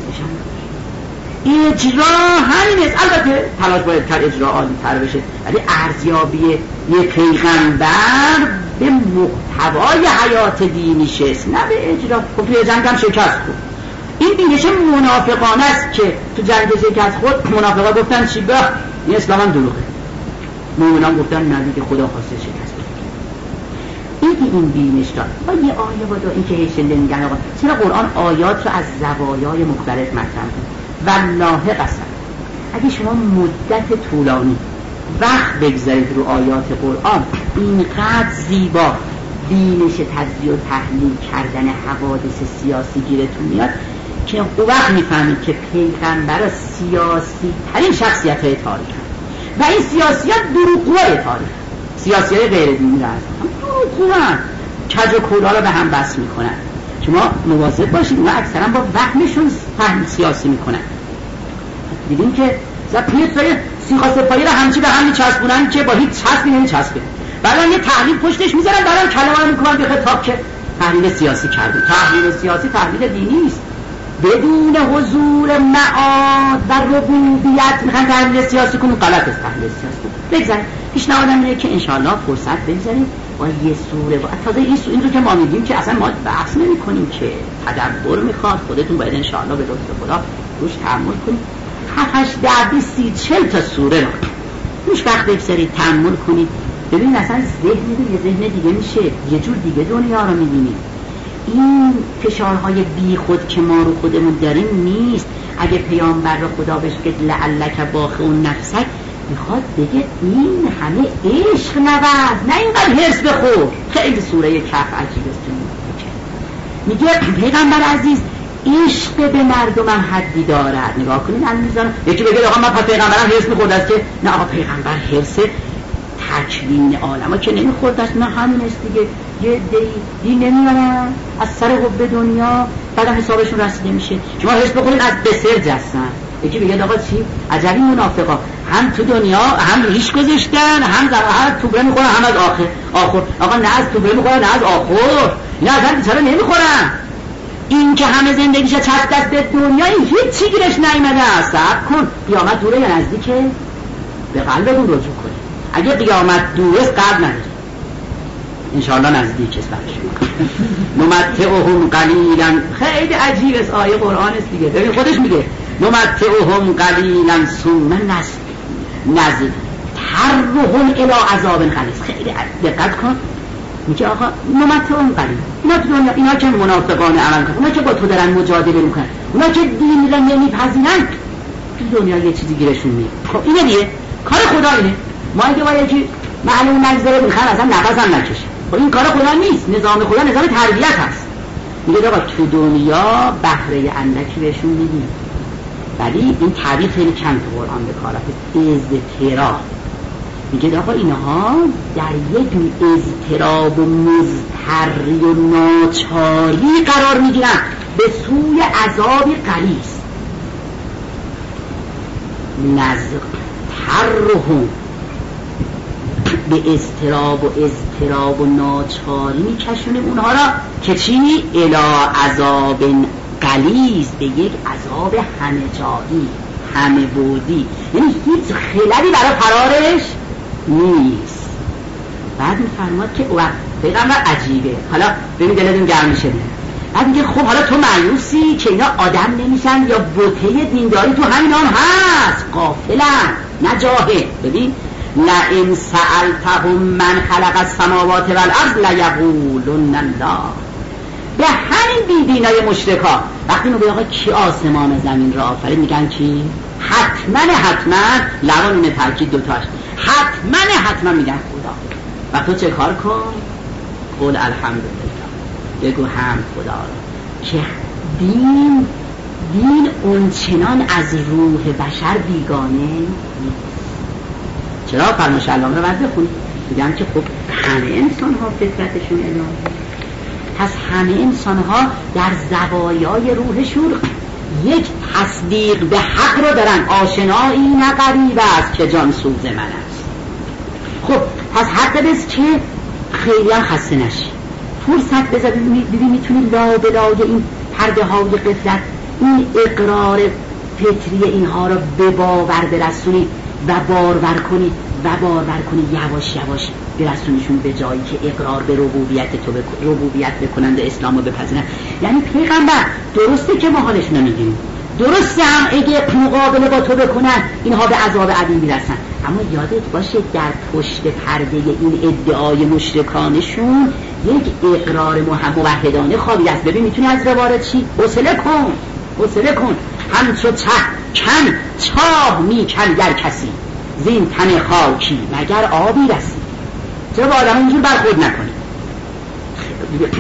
اجرا همین است. البته تلاش باید کرد اجرا عالی تر بشه، ولی ارزیابی یک پیغمبر به محتوای حیات دینیش است، نه به اجرا. خب توی جنگ هم شکست خورد. این بینش منافقانه است که تو جنگ شکست خورد. منافقا گفتن چی؟ به این اسلام هم دروغه. مومنان گفتن نه دیگه خدا خواسته شکست بده. این بینش را با یه آیه با این که هیچنده میگن آقا چرا قرآن آیات رو از زوایای مختلف مطرح کنه؟ والله قسم اگه شما مدت طولانی وقت بگذارید رو آیات قرآن، اینقدر زیبا بینش تجزیه و تحلیل کردن حوادث سیاسی گیرتون میاد که اون وقت میفهمید که پیغمبر سیاسی ترین شخصیت های تاریخ و این سیاسیات دروغگوی تاریخ، سیاسیات غیر دینی هست دروغگوان، کج و کولا رو به هم بس میکنن. شما مواظب باشید، اونا اکثرا با وهمشون فهم سیاسی میکنن. دیدیم که پیرسای سیخا سپاهی رو همچی به هم میچسبونن که با هیچ چسبی نمیچسبه، بعدن یه تحلیل پشتش میذارن، بعدن کلمه رو میکنن به خطاب که تحلیل سیاسی کرده. تحلیل سیاسی تحلیل دینی است، بدون حضور معاد و ربوبیت میخوان تحلیل سیاسی کنن، غلط است تحلیل سیاسی. بگذاریم پیشنهادم اینه که انشاءالله فرصت بگذاریم با یه سوره تازه این رو که ما میگیم که اصلا ما بحث نمی کنیم که تدبر میخواد، خودتون باید انشاءالله به لطف خدا روش تأمل کنید. 7 10 20 30 40 تا سوره رو روش وقت بگذارید تأمل کنید، ببینید اصلا ذهن یه ذهن دیگه میشه، یه جور دیگه دنیا رو میبینید. این فشارهای بی خود که ما رو خودمون داریم نیست. اگه پیامبر رو خدا بهش بگه لعلک باخع نفسک، میخواد بگه این همه عشق نبرد، نه اینقدر حرص بخور. خیلی سوره کهف عجیب است. میگه پیغمبر عزیز عشق به مردمم حدی دارد. نگاه کنید الان میذارم یکی بگه آقا من پیغمبرم حرص میخورد است، که نه آقا پیغمبر حرص تکوین عالم‌ها که نمیخورد است، نه همین است دیگه. یه دی نمیارن از سر حب دنیا، بعد حسابشون رسیده میشه. شما حرص بخورید از بسر جستن. یکی بگه آقا چی عجبی منافقا هم تو دنیا هم ریش گذاشتن، هم توبره میخورن، هم از آخر. آقا نه از توبره میخورن نه از آخر، نه اصلا بیچاره نمیخورن. این که همه زندگیش چسب دست به دنیا، این هیچ چی گیرش نیامده است. صبر کن، قیامت دوره یا نزدیکه؟ به قلبتون رجوع کنید. اگه قیامت دوره است قلب نداری، انشاءالله نزدیک است برشون. نمتعهم قلیلا، خیلی عجیب است، آیه قرآن است دیگه. ببین خودش میگه نمتعهم قلیلا ثم نزد ترهم الی عذاب غلیظ. خیلی دقت کن، میگه آقا نمتعهم قلیلا، اینا تو دنیا، اینا که منافقانه عمل کنن، اونا که با تو دارن مجادله میکنن، اونا که دین رو نمیپذیرن، تو دنیا یه چیزی گیرشون میاد. خب اینه دیگه کار خدا اینه. ما اگه باید که معلوم نگذاره میخوان اصلا نفس هم نکشه، خب این کار خدا نیست. نظام خدا نظام تربیت هست. میگه آقا تو دنیا بهره اندکی بهشون میدیم، ولی این تعبیر خیلی کم تو قرآن به کار رفته، اضطراب. میگه آقا اینها در یک اضطراب و مضطری و ناچاری قرار میگیرن به سوی عذاب غلیظ. نزق ترهم، به اضطراب و ناچاری میکشونیم اونها را که چی؟ الی عذاب غلیظ، به یک عذاب همه جایی، همه بودی، یعنی هیچ خللی برای فرارش نیست. بعد میفرماد که پیغمبر عجیبه. حالا ببین دلتون گرم میشه. بعد میگه خب حالا تو مایوسی که اینا آدم نمیشن یا بوته دینداری تو همین هم هست، غافلن نه جاهل. ببین لئن سألتهم من خلق السماوات والارض لیقولن الله. به همین بیدینای مشرکا وقتی میگه آقا کی آسمان و زمین را آفرید، میگن کی؟ حتما لغون تاکید دوتاش حتما میگن خدا. و تو چه کار کن؟ قول الحمدلله، بگو حمد خدا را که دین اونچنان از روح بشر بیگانه نیست. چرا؟ فرمایش علامه رو بعد بخونید، میگن که خب همه انسان ها فطرتشون الهی، پس همه انسان ها در زوایای روحشون یک تصدیق به حق رو دارن. آشنایی نه غریب است که جان سوز من است. خب پس حق بس که خیلی هم خسته نشی، فرصت بذار ببین میتونی لابلای این پرده های غفلت این اقرار فطری اینها رو به باور برسونی و بارور کنی یواش یواش برسونیشون به جایی که اقرار به ربوبیت بکنند، اسلام رو بپذیرن. یعنی پیغمبر درسته که ما حالش نمیگیریم، درسته هم اگه مقابله با تو بکنن اینها به عذاب عظیم میرسن، اما یادت باشه در پشت پرده این ادعای مشرکانشون یک اقرار موحدانه خوابیده است. ببین میتونی از روارد چی؟ حوصله کن همچو چاه میکن گر کسی زین تن خاکی مگر آبی رسی. چرا با آدم اینجور برخورد نکنی؟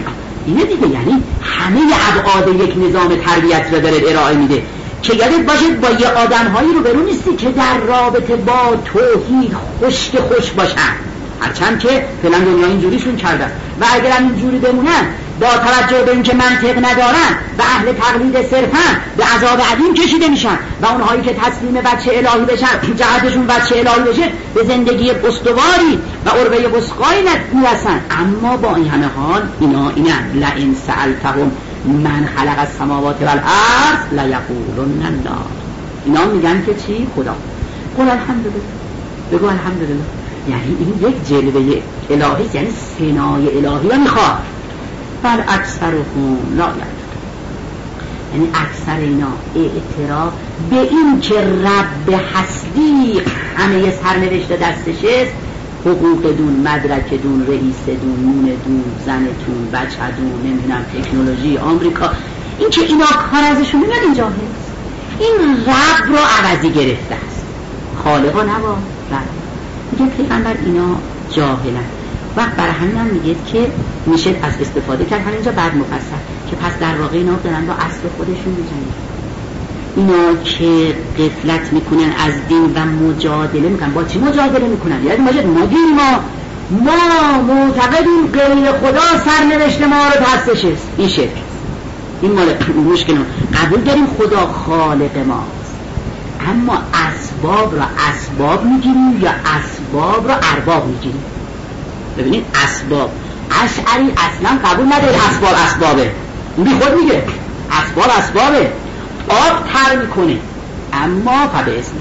اینه دیگه، یعنی همه ابعاد یک نظام تربیت را داره ارائه میده که یادت باشد با یه آدم‌هایی رو برو نیستی که در رابطه با توحید خوش باشن، هرچند که فعلا دنیا اینجوریشون کرده و اگر هم اینجوری بمونن با توجه به اینکه منطق ندارن و اهل تقلید صرفن به عذاب عظیم کشیده میشن و اونهایی که تسلیم بچه الهی بشن جهتشون بچه الهی بشه به زندگی استواری و عروه وثقایی میرسن. اما با این همه حال اینا لئن سألتهم من خلق السماوات والارض لیقولن الله، اینا میگن که چی؟ خدا. قل الحمدلله، بگو الحمدلله. یعنی این یک جلوه الهی است، یعنی ثنای الهی رو میخواد. بل اکثرهم لا یعلمون، یعنی اکثر اینا اعتراف به این که رب هستی همه سرنوشت دستش است، حقوق دون، مدرک دون، رئیس دون، نون دون، زنتون، بچه دون، نمیدونم تکنولوژی آمریکا، این که اینا کار ازشون میاد اینجا هست. این رب رو عوضی گرفته است، خالقا نبا رب. میگه پیغمبر اینا جاهلن. وقت برای همین هم میگه که میشه از استفاده کرد همینجا بعد مفصل که پس در واقع اینا دارن با اصل خودشون میجنگن. اینا که غفلت میکنن از دین و مجادله میکنن. با چی مجادله میکنن؟ یعنی ما دین ما معتقدیم غیر خدا سرنوشت ما رو پسش است. این شرک، این مال مشکل. قبول داریم خدا خالق ماست، اما اسباب را اسباب میگیریم یا اسباب را ارباب میگیریم. ببینید اسباب، اشعری اصلا قبول نداره اسباب اسبابه، بی خود میگه اسباب اسبابه. آب تر میکنه اما فبه اسم،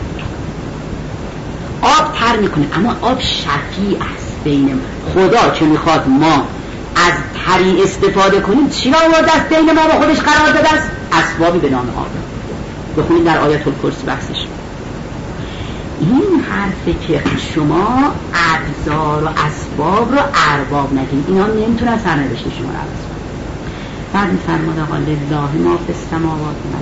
آب تر میکنه اما آب شفیع است بین خدا که میخواد ما از تری استفاده کنیم. چی را آورده است بین ما با خودش قرار داده است؟ اسبابی به نام آب. بخونید در آیت الکرسی بحثش. این حرفه که شما ابزار و اسباب رو ارباب نگید، اینا نمیتونن سرنوشت شما رو عوض کنن. بعد میفرماد آقا لله ما فی السماوات و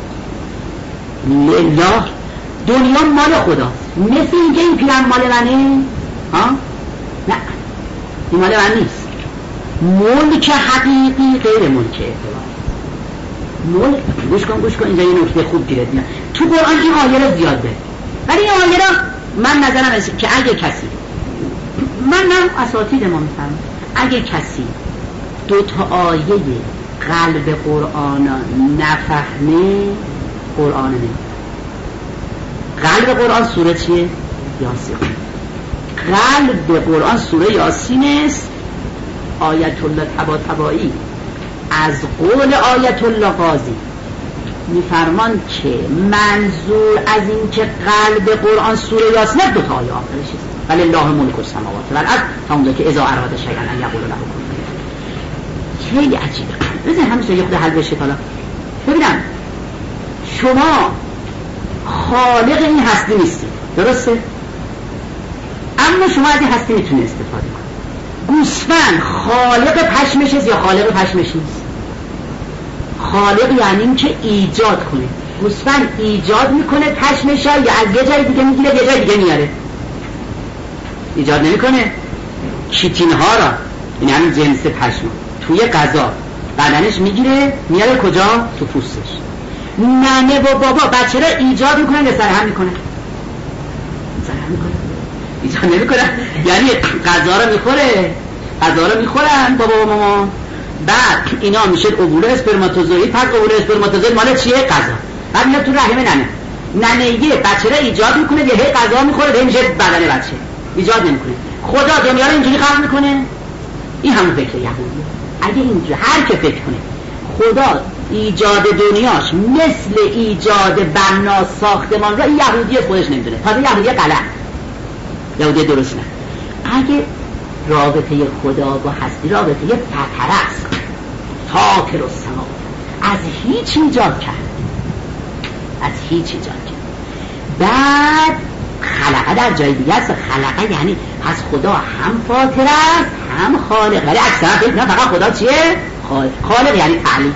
لله، دنیا مال خداست. مثل اینکه این پیرن مال منه؟ ها؟ نه، این مال من نیست. ملک حقیقی غیر ملک اعتبار. ملک، گوش کن اینجا یه نکته خوب گیرد میاد. تو قرآن این آیه رو زیاد ده، ولی این آیه را من نظرم است که اگه کسی، من اساتید ما میفهمم، اگه کسی دو تا آیه قلب قرآن نفهمه قرآن نمیفهمه. قلب قرآن سوره چیه؟ یاسین. قلب قرآن سوره یاسین است. آیت الله طباطبایی از قول آیت الله قاضی میفرمان که منظور از این که قلب قرآن سوره یاسین دو تا آیه آخرش است. ولی الله ملک السماوات والارض، تا اونجا که اذا اراد شیئا ان یقول له کن فیکون. خیلی عجیبه. بزن همیشه یه خود حل بشه. حالا ببینم شما خالق این هستی نیستید، درسته؟ اما شما از این هستی میتونید استفاده کنید. گوسفند خالق پشمش است یا خالق پشمش نیست؟ خالق یعنی این که ایجاد کنه. گوسفند ایجاد میکنه پشمش یا از یه جای دیگه میگیره یه جای دیگه میاره؟ ایجاد نمیکنه. کیتین ها را، این همین جنس پشم توی غذا بدنش میگیره میاره کجا؟ تو پوستش. ننه و بابا بچه را ایجاد میکنن یا سرهم میکنن؟ سرهم میکنن، ایجاد نمیکنن. یعنی غذا را میخوره، غذا را میخورن بابا و ماما، بعد اینا میشه اووله اسپرماتوزوئید. پس اووله اسپرماتوزوئید مال چیه؟ غذا. بعد میاد تو رحم ننه یه بچه را ایجاد میکنه، یه غذا میخوره میشه بدن بچه، ایجاد نمیکنه. خدا دنیا رو اینجوری خلق میکنه. این همون فکر یهودی. اگه اینجوری هر که فکر کنه خدا ایجاد دنیاش مثل ایجاد بنا ساختمان را، این یهودی خودش نمیدونه. تازه یهودی غلط، یهودی درست نه. اگه رابطه خدا با هستی رابطه فطره است، فاطر السماوات، از هیچ ایجاد کرد، از هیچ ایجاد کرد. بعد خلقه در جای دیگه است. خلقه یعنی پس خدا هم فاطر است هم خالق. ولی اکثر فکر نه فقط خدا چیه؟ خالق یعنی تعلیم.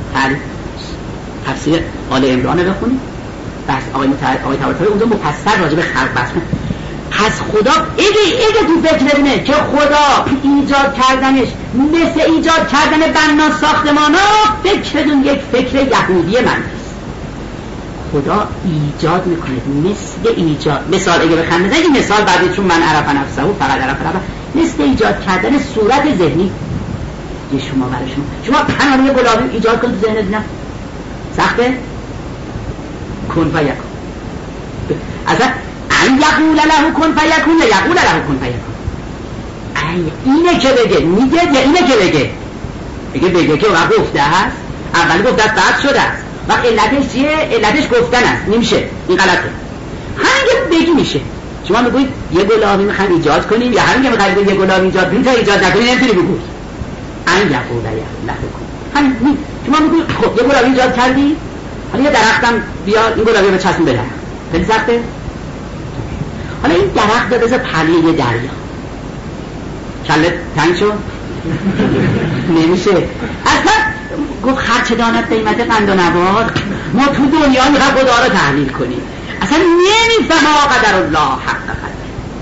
تفسیر آل عمران رو بخونید، بس آقای طباطبایی اونجا مفصل راجع به خلق بحث کنه. پس خدا اگه تو فکر ببینه که خدا ایجاد کردنش مثل ایجاد کردن بنا ساختمانا، فکرتون یک فکر یهودی من است. خدا ایجاد میکنه مثل ایجاد، مثال اگه بخوام بزنم این مثال بعدی، چون من عرف نفسه و فقط عرف مثل ایجاد کردن صورت ذهنی. یه شما برای شما پناهی گلابی ایجاد کن تو ذهنت، نه سخته؟ کن فیکون. اصلا ان یقول له کن فیکون یا یقول له کن فیکون، اینه که بگه میگه یا اینه که بگه که وقت گفته هست، اول گفته است بعد شده است. وقت علتش چیه؟ علتش گفتن است، نمیشه، این غلطه. همین که بگی میشه. شما میگوید یه گلابی میخوایم ایجاد کنیم، یا همین که میخوایم یه گلابی ایجاد کنیم تا ایجاد نکنیم نمیتونی بگوی ان یقول له کن. همین شما میگوید خب یه گلابی ایجاد کردی، حالا یه درختم بیا این گلابی رو بچسبون به درخت، خیلی سخته. حالا این درخت رو بذار پهلوی یه دریا، کلت تنگ شد؟ نمیشه. اصلا گفت هرچه داند قیمت قند و نبات، ما تو دنیا میخواد خدا رو تحلیل کنیم، اصلا نمیفهم قدر الله حق قدر.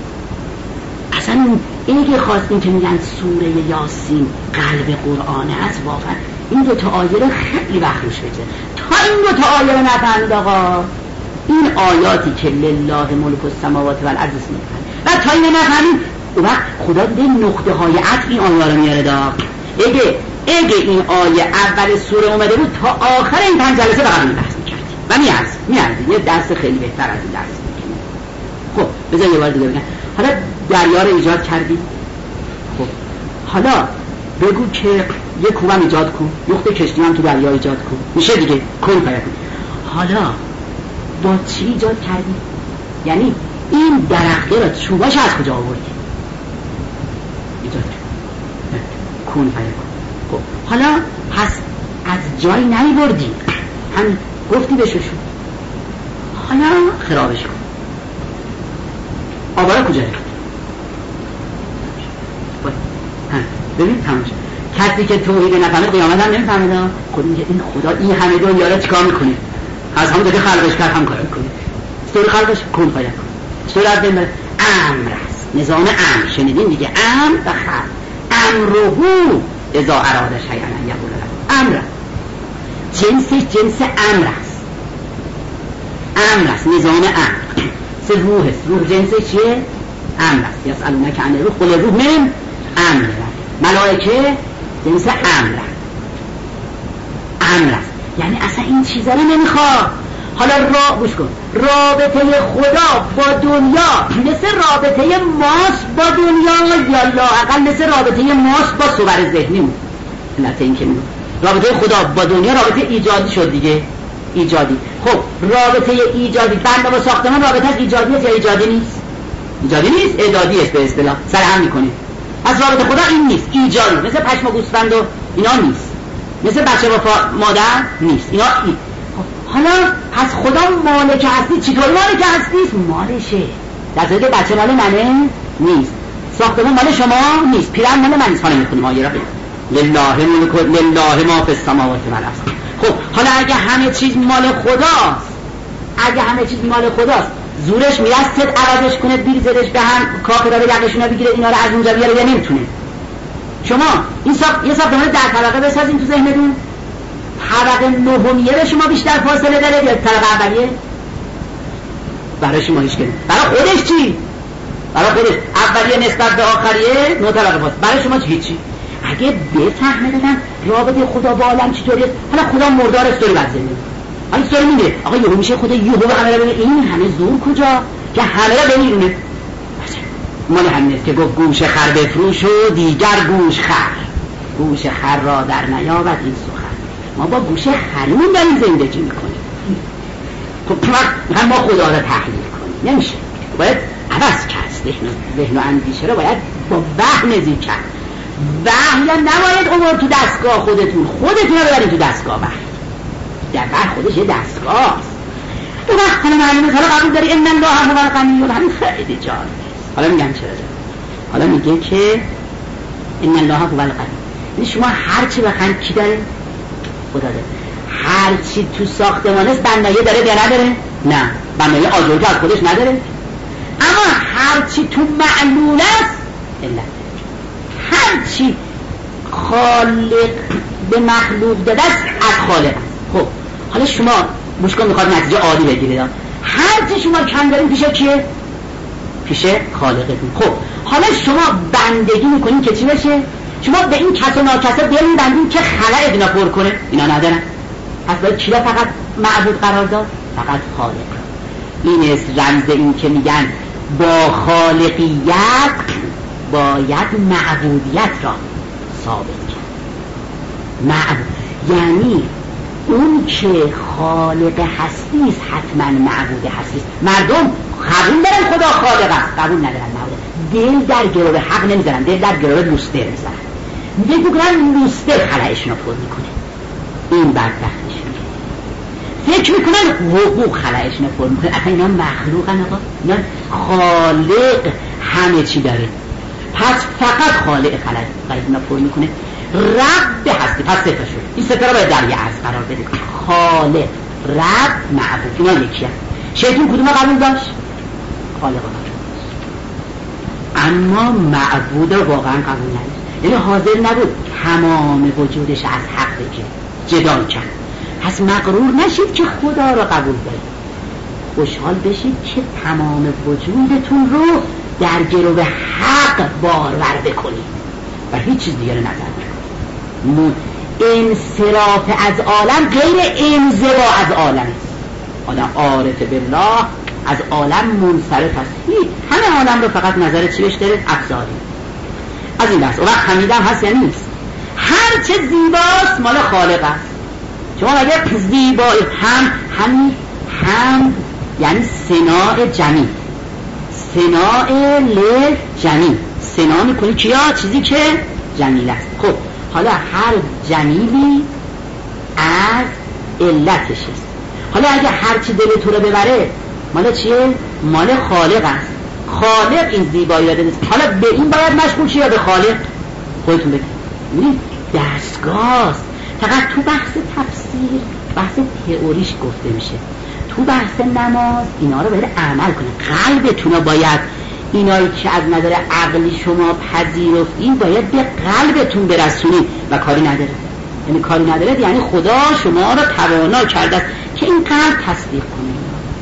اصلا اینی که خواستیم که میگن سوره یاسین قلب قرآن هست، واقعا این دو تا آیه رو خیلی وقت روش بگذاره تا این دو تا آیه رو نفهمید. آقا این آیاتی که لله ملک السماوات والارض میفهمید و تا این نفهمید، اون وقت خدا دیگه نقطه های عطف این آیه رو میاره دا. اگه این آیه اول سوره اومده بود تا آخر این 5 جلسه فقط این بحث می‌کردیم و می‌ارزید یه درس خیلی بهتر از این درس می‌کنیم. خب بذار یه بار دیگه بگم. حالا دریا رو ایجاد کردی، خب حالا بگو که یه کوبم ایجاد کن، یخت کشتی هم تو دریا ایجاد کن، میشه دیگه، کن فیکون. حالا با چی ایجاد کردی؟ یعنی این درخته رو چوباش از کجا آوردی؟ ایجاد کردی، کن فیکون. خب حالا پس از جای نیوردی، هم گفتی بشوشون، حالا خرابش کن، آبارا کجا ریخت؟ ببین تمام شد. کسی که توحید نفهمه قیامت هم نمیفهمه. خود میگه این خدا این همه دنیا رو چیکار میکنه؟ از همون که خلقش کرد هم کار میکنه. استور خلقش کن فیکون، استور از بین امر است، نظام امر. شنیدین دیگه، امر و خلق. امرهو اذا اراد شیئا ان یقول له امر. جنسش جنس امر است، امر است، نظام امر. روح است، روح جنسش چیه؟ امر است. یسألونک عن الروح قل الروح من امر. ملائکه جنس امر است، یعنی اصلا این چیزا رو نمیخواد. حالا گوش کن، رابطه خدا با دنیا مثل رابطه ماست با دنیا یا لااقل مثل رابطه ماست با صور ذهنیمون؟ علت این که رابطه خدا با دنیا رابطه ایجادی شد دیگه، ایجادی. خب رابطه ایجادی بنا با ساختمان رابطه ایجادی است یا ایجادی نیست؟ ایجادی نیست، اعدادی است به اصطلاح، سرهم میکنیم. از رابطه خدا این نیست، ایجادی، مثل پشم و گوسفند و اینا نیست، مثل بچه و مادر نیست، اینا این. حالا پس خدا مالک هستی، چطور مالک هستی؟ مالشه، در صورتی بچه مال منه نیست، ساختمان مال شما نیست، پیرن مال من نیست. حالا میخونیم آیه را، لله ملک لله ما فی السماوات والارض. خب حالا اگه همه چیز مال خداست، زورش میرسد عوضش کنه، بیرزدش به هم، کافرها رو یقشون بگیره، اینا رو از اونجا بیاره، یا نمیتونه. شما یه ساختمان در طبقه بسازین تو ذهنتون، طبقه نهمیه به شما بیشتر فاصله داره یا طبقه اولیه؟ برای شما هیچ کنید. برای خودش چی؟ برای خودش اولیه نسبت به آخریه 9 طبقه فاصله. برای شما هیچی. اگه بفهمه بدن رابطه خدا با عالم چطوریه، حالا خدا مردار استوری بعد زنده، حالا استوری میده آقا یهو میشه خدا یهو همه رو ببینه، این همه زور کجا که همه رو بمیرونه؟ مال همینه که گفت گوش خر بفروش و دیگر گوش خر را در نیابد این سخن. ما با گوش خرمون داریم زندگی میکنیم. خب ما خدا رو تحلیل کنیم نمیشه، باید عوض کرد ذهن و اندیشه رو باید با وهم نزدیک کرد. وحی نباید عمر تو دستگاه خودتون رو ببرید تو دستگاه وحی. در وحی خودش یه دستگاه است. تو وقت حالا معلومه حالا قبول داری ان الله هو الغنی الحمید، خیلی جالب. حالا میگن چرا؟ حالا میگه که ان الله هو الغنی، یعنی شما هر چی بخواید کی داره؟ خدا داره. هر چی تو ساختمان است بنایه داره یا نداره؟ نه، بنایه آجرگاه از خودش نداره. اما هرچی تو معلول است علت، هرچی خالق به مخلوق داده است از خالق است. خب حالا شما مشکل میخواد نتیجه عالی بگیرید، هرچی شما کم دارین پیش کیه؟ پیش خالقتون. خب حالا شما بندگی میکنین که چی بشه؟ شما به این کس و ناکسه دل میبندین که خلق اینا پر کنه، اینا ندارن. پس باید چی را فقط معبود قرار داد؟ فقط خالق. این است رمز این که میگن با خالقیت باید معبودیت را ثابت کرد. معبود یعنی اون که خالق هستیست حتما معبود هستیست. مردم قبول دارن خدا خالق است، قبول ندارن معبود. دل در گروه حق نمیذارن، دل در گروه لوستر میذارن. میگن لوستر خلقشون رو پر میکنه، این بدبختشون. فکر میکنن حقوق خلقشون رو پر میکنه. اصلا اینا مخلوقن آقا، اینا خالق همه چی داره. پس فقط خالق خلقشون رو پر میکنه. رب هستی، پس سه تا شد. این سه تا رو باید در یه عرض قرار بده. خالق، رب، معبود، اینا یکی هست. شیطان کدوم قبول داشت؟ خالق رو قبول داشت، اما معبود رو واقعا قبول نداشت. یعنی حاضر نبود تمام وجودش از حق بگه، جدال کرد. پس مغرور نشید که خدا رو قبول دارید، خوشحال بشید که تمام وجودتون رو در گروه حق باور بکنید و هیچ چیز دیگه رو نظر نکنید. انصراف از عالم غیر انزوا از عالم است. آدم عارف بالله از عالم منصرف است، همه عالم رو فقط نظر چی بهش داره؟ افزاری. از این بحث و وقت حمیدم هست یا نیست؟ هر چه زیباست مال خالق است. شما اگر زیبایی هم یعنی صناع جمیل، صناع لجمیل، صناع میکنی کیا؟ چیزی که جمیل است. خب حالا هر جمیلی از علتش است. حالا اگه هر چی دل تو رو ببره مال چیه؟ مال خالق است. خالق این زیبایی را داده. حالا به این باید مشغول شی یا به خالق؟ خودتون بگید. ببینید دستگاه است. فقط تو بحث تفسیر، بحث تئوریش گفته میشه. تو بحث نماز اینا رو باید عمل کنه. قلبتون رو باید اینایی که از نظر عقلی شما پذیرفتین باید به قلبتون برسونید و کاری نداره. یعنی کاری نداره یعنی خدا شما رو توانا کرده است که این قلب تصدیق کنه.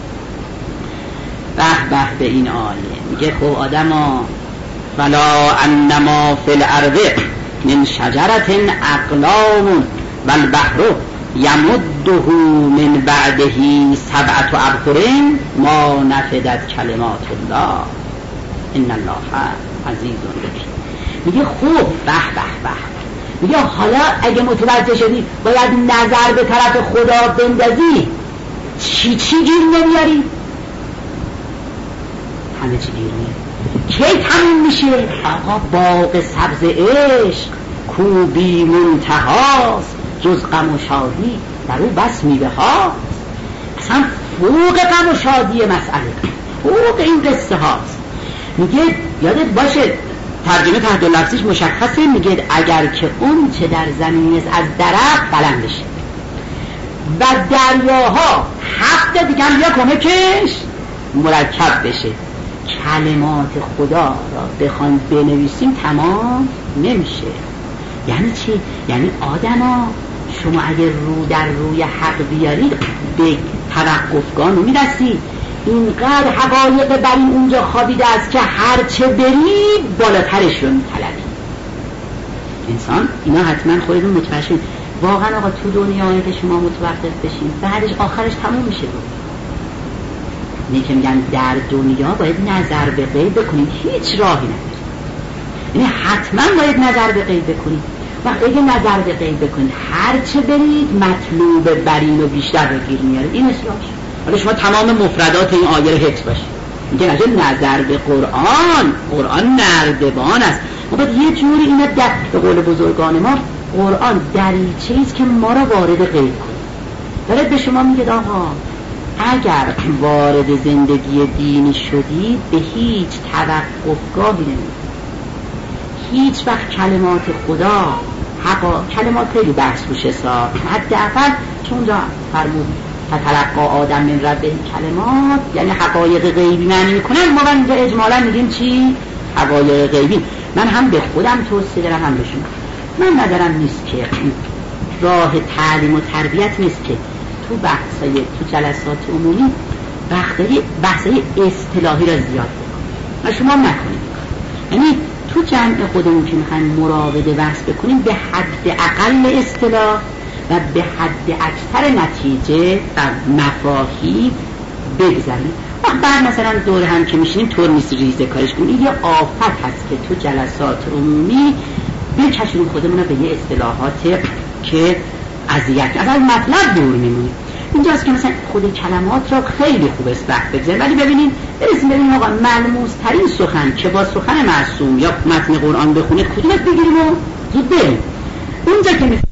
به به این آیه میگه خب آدما فلا انما فی الارض من شجرة اقلام والبحر یمده من بعده 7 ابحر ما نفدت کلمات الله ان الله عزیز حکیم. میگه خوب به میگه حالا اگه متوجه شدی باید نظر به طرف خدا بندازی، چی گیر نمیاری؟ همه چی گیر میاری. کی تموم میشه؟ آقا باغ سبز عشق کو بی منتهاست، جز غم و شادی در او بس میوه هاست. اصلا فوق غم و شادی مسئله، فوق این قصه هاست. میگه یادت باشه ترجمه تحت لفظیش مشخصه، میگه اگر که اون چه در زمین است از درخت بلند بشه و دریاها 7 دیگه هم بیا کمکش مرکب بشه، کلمات خدا را بخوان بنویسیم تمام نمیشه. یعنی چی؟ یعنی آدما شما اگر رو در روی حق بیارید به توقفگاه میرسید. اینقدر حقایق بر این اونجا خوابیده است که هرچه برید بالاترش رو میطلبید. انسان اینا حتما خودتون متوجه واقعا آقا تو دنیایی که شما متوقف بشین بعدش آخرش تموم میشه. اینه که میگن در دنیا باید نظر به غیب بکنید، هیچ راهی ندارید. یعنی حتما باید نظر به غیب بکنید. وقتی اگه نظر به غیب بکنید هرچه برید مطلوب برین و بیشتر رو گیر میارید. این اصلاحش. حالا شما تمام مفردات این آیه رو حفظ باشید. میگه نظر به قرآن نردبان است. ما باید یه جوری اینا به قول بزرگان ما قرآن دریچه‌ای است که ما رو وارد غیب کنه. داره به شما میگه آقا اگر وارد زندگی دینی شدید به هیچ توقفگاهی نمی‌رسید. هیچ وقت کلمات خدا کلمات خیلی بحث روش حداقل چون فرمود فتلقی آدم من ربه کلمات، یعنی حقایق غیبی معنی میکنن. ما اینجا اجمالا میگیم چی؟ حقایق غیبی. من هم به خودم توصیه دارم هم به شما. من نظرم نیست که راه تعلیم و تربیت نیست که تو جلسات عمومی بحثای اصطلاحی را زیاد بکنیم و شما نکنید. یعنی تو جمع خودمون که میخوایم مراوده بحث بکنیم به حد اقل اصطلاح و به حد اکثر نتیجه و مفاهیم بگذاریم. بعد مثلا دور هم که میشینیم طور نیست ریزه کارش کنیم. یه آفت هست که تو جلسات عمومی بکشیم خودمون به یه اصطلاحات که اذیت از مطلب دور میمونیم. اینجاست که مثلا خود کلمات را خیلی خوب است وقت بگذاریم، ولی ببینیم آقا ملموس ترین سخن که با سخن معصوم یا متن قرآن بخونید کدومت بگیریم و زود بریم. اونجا که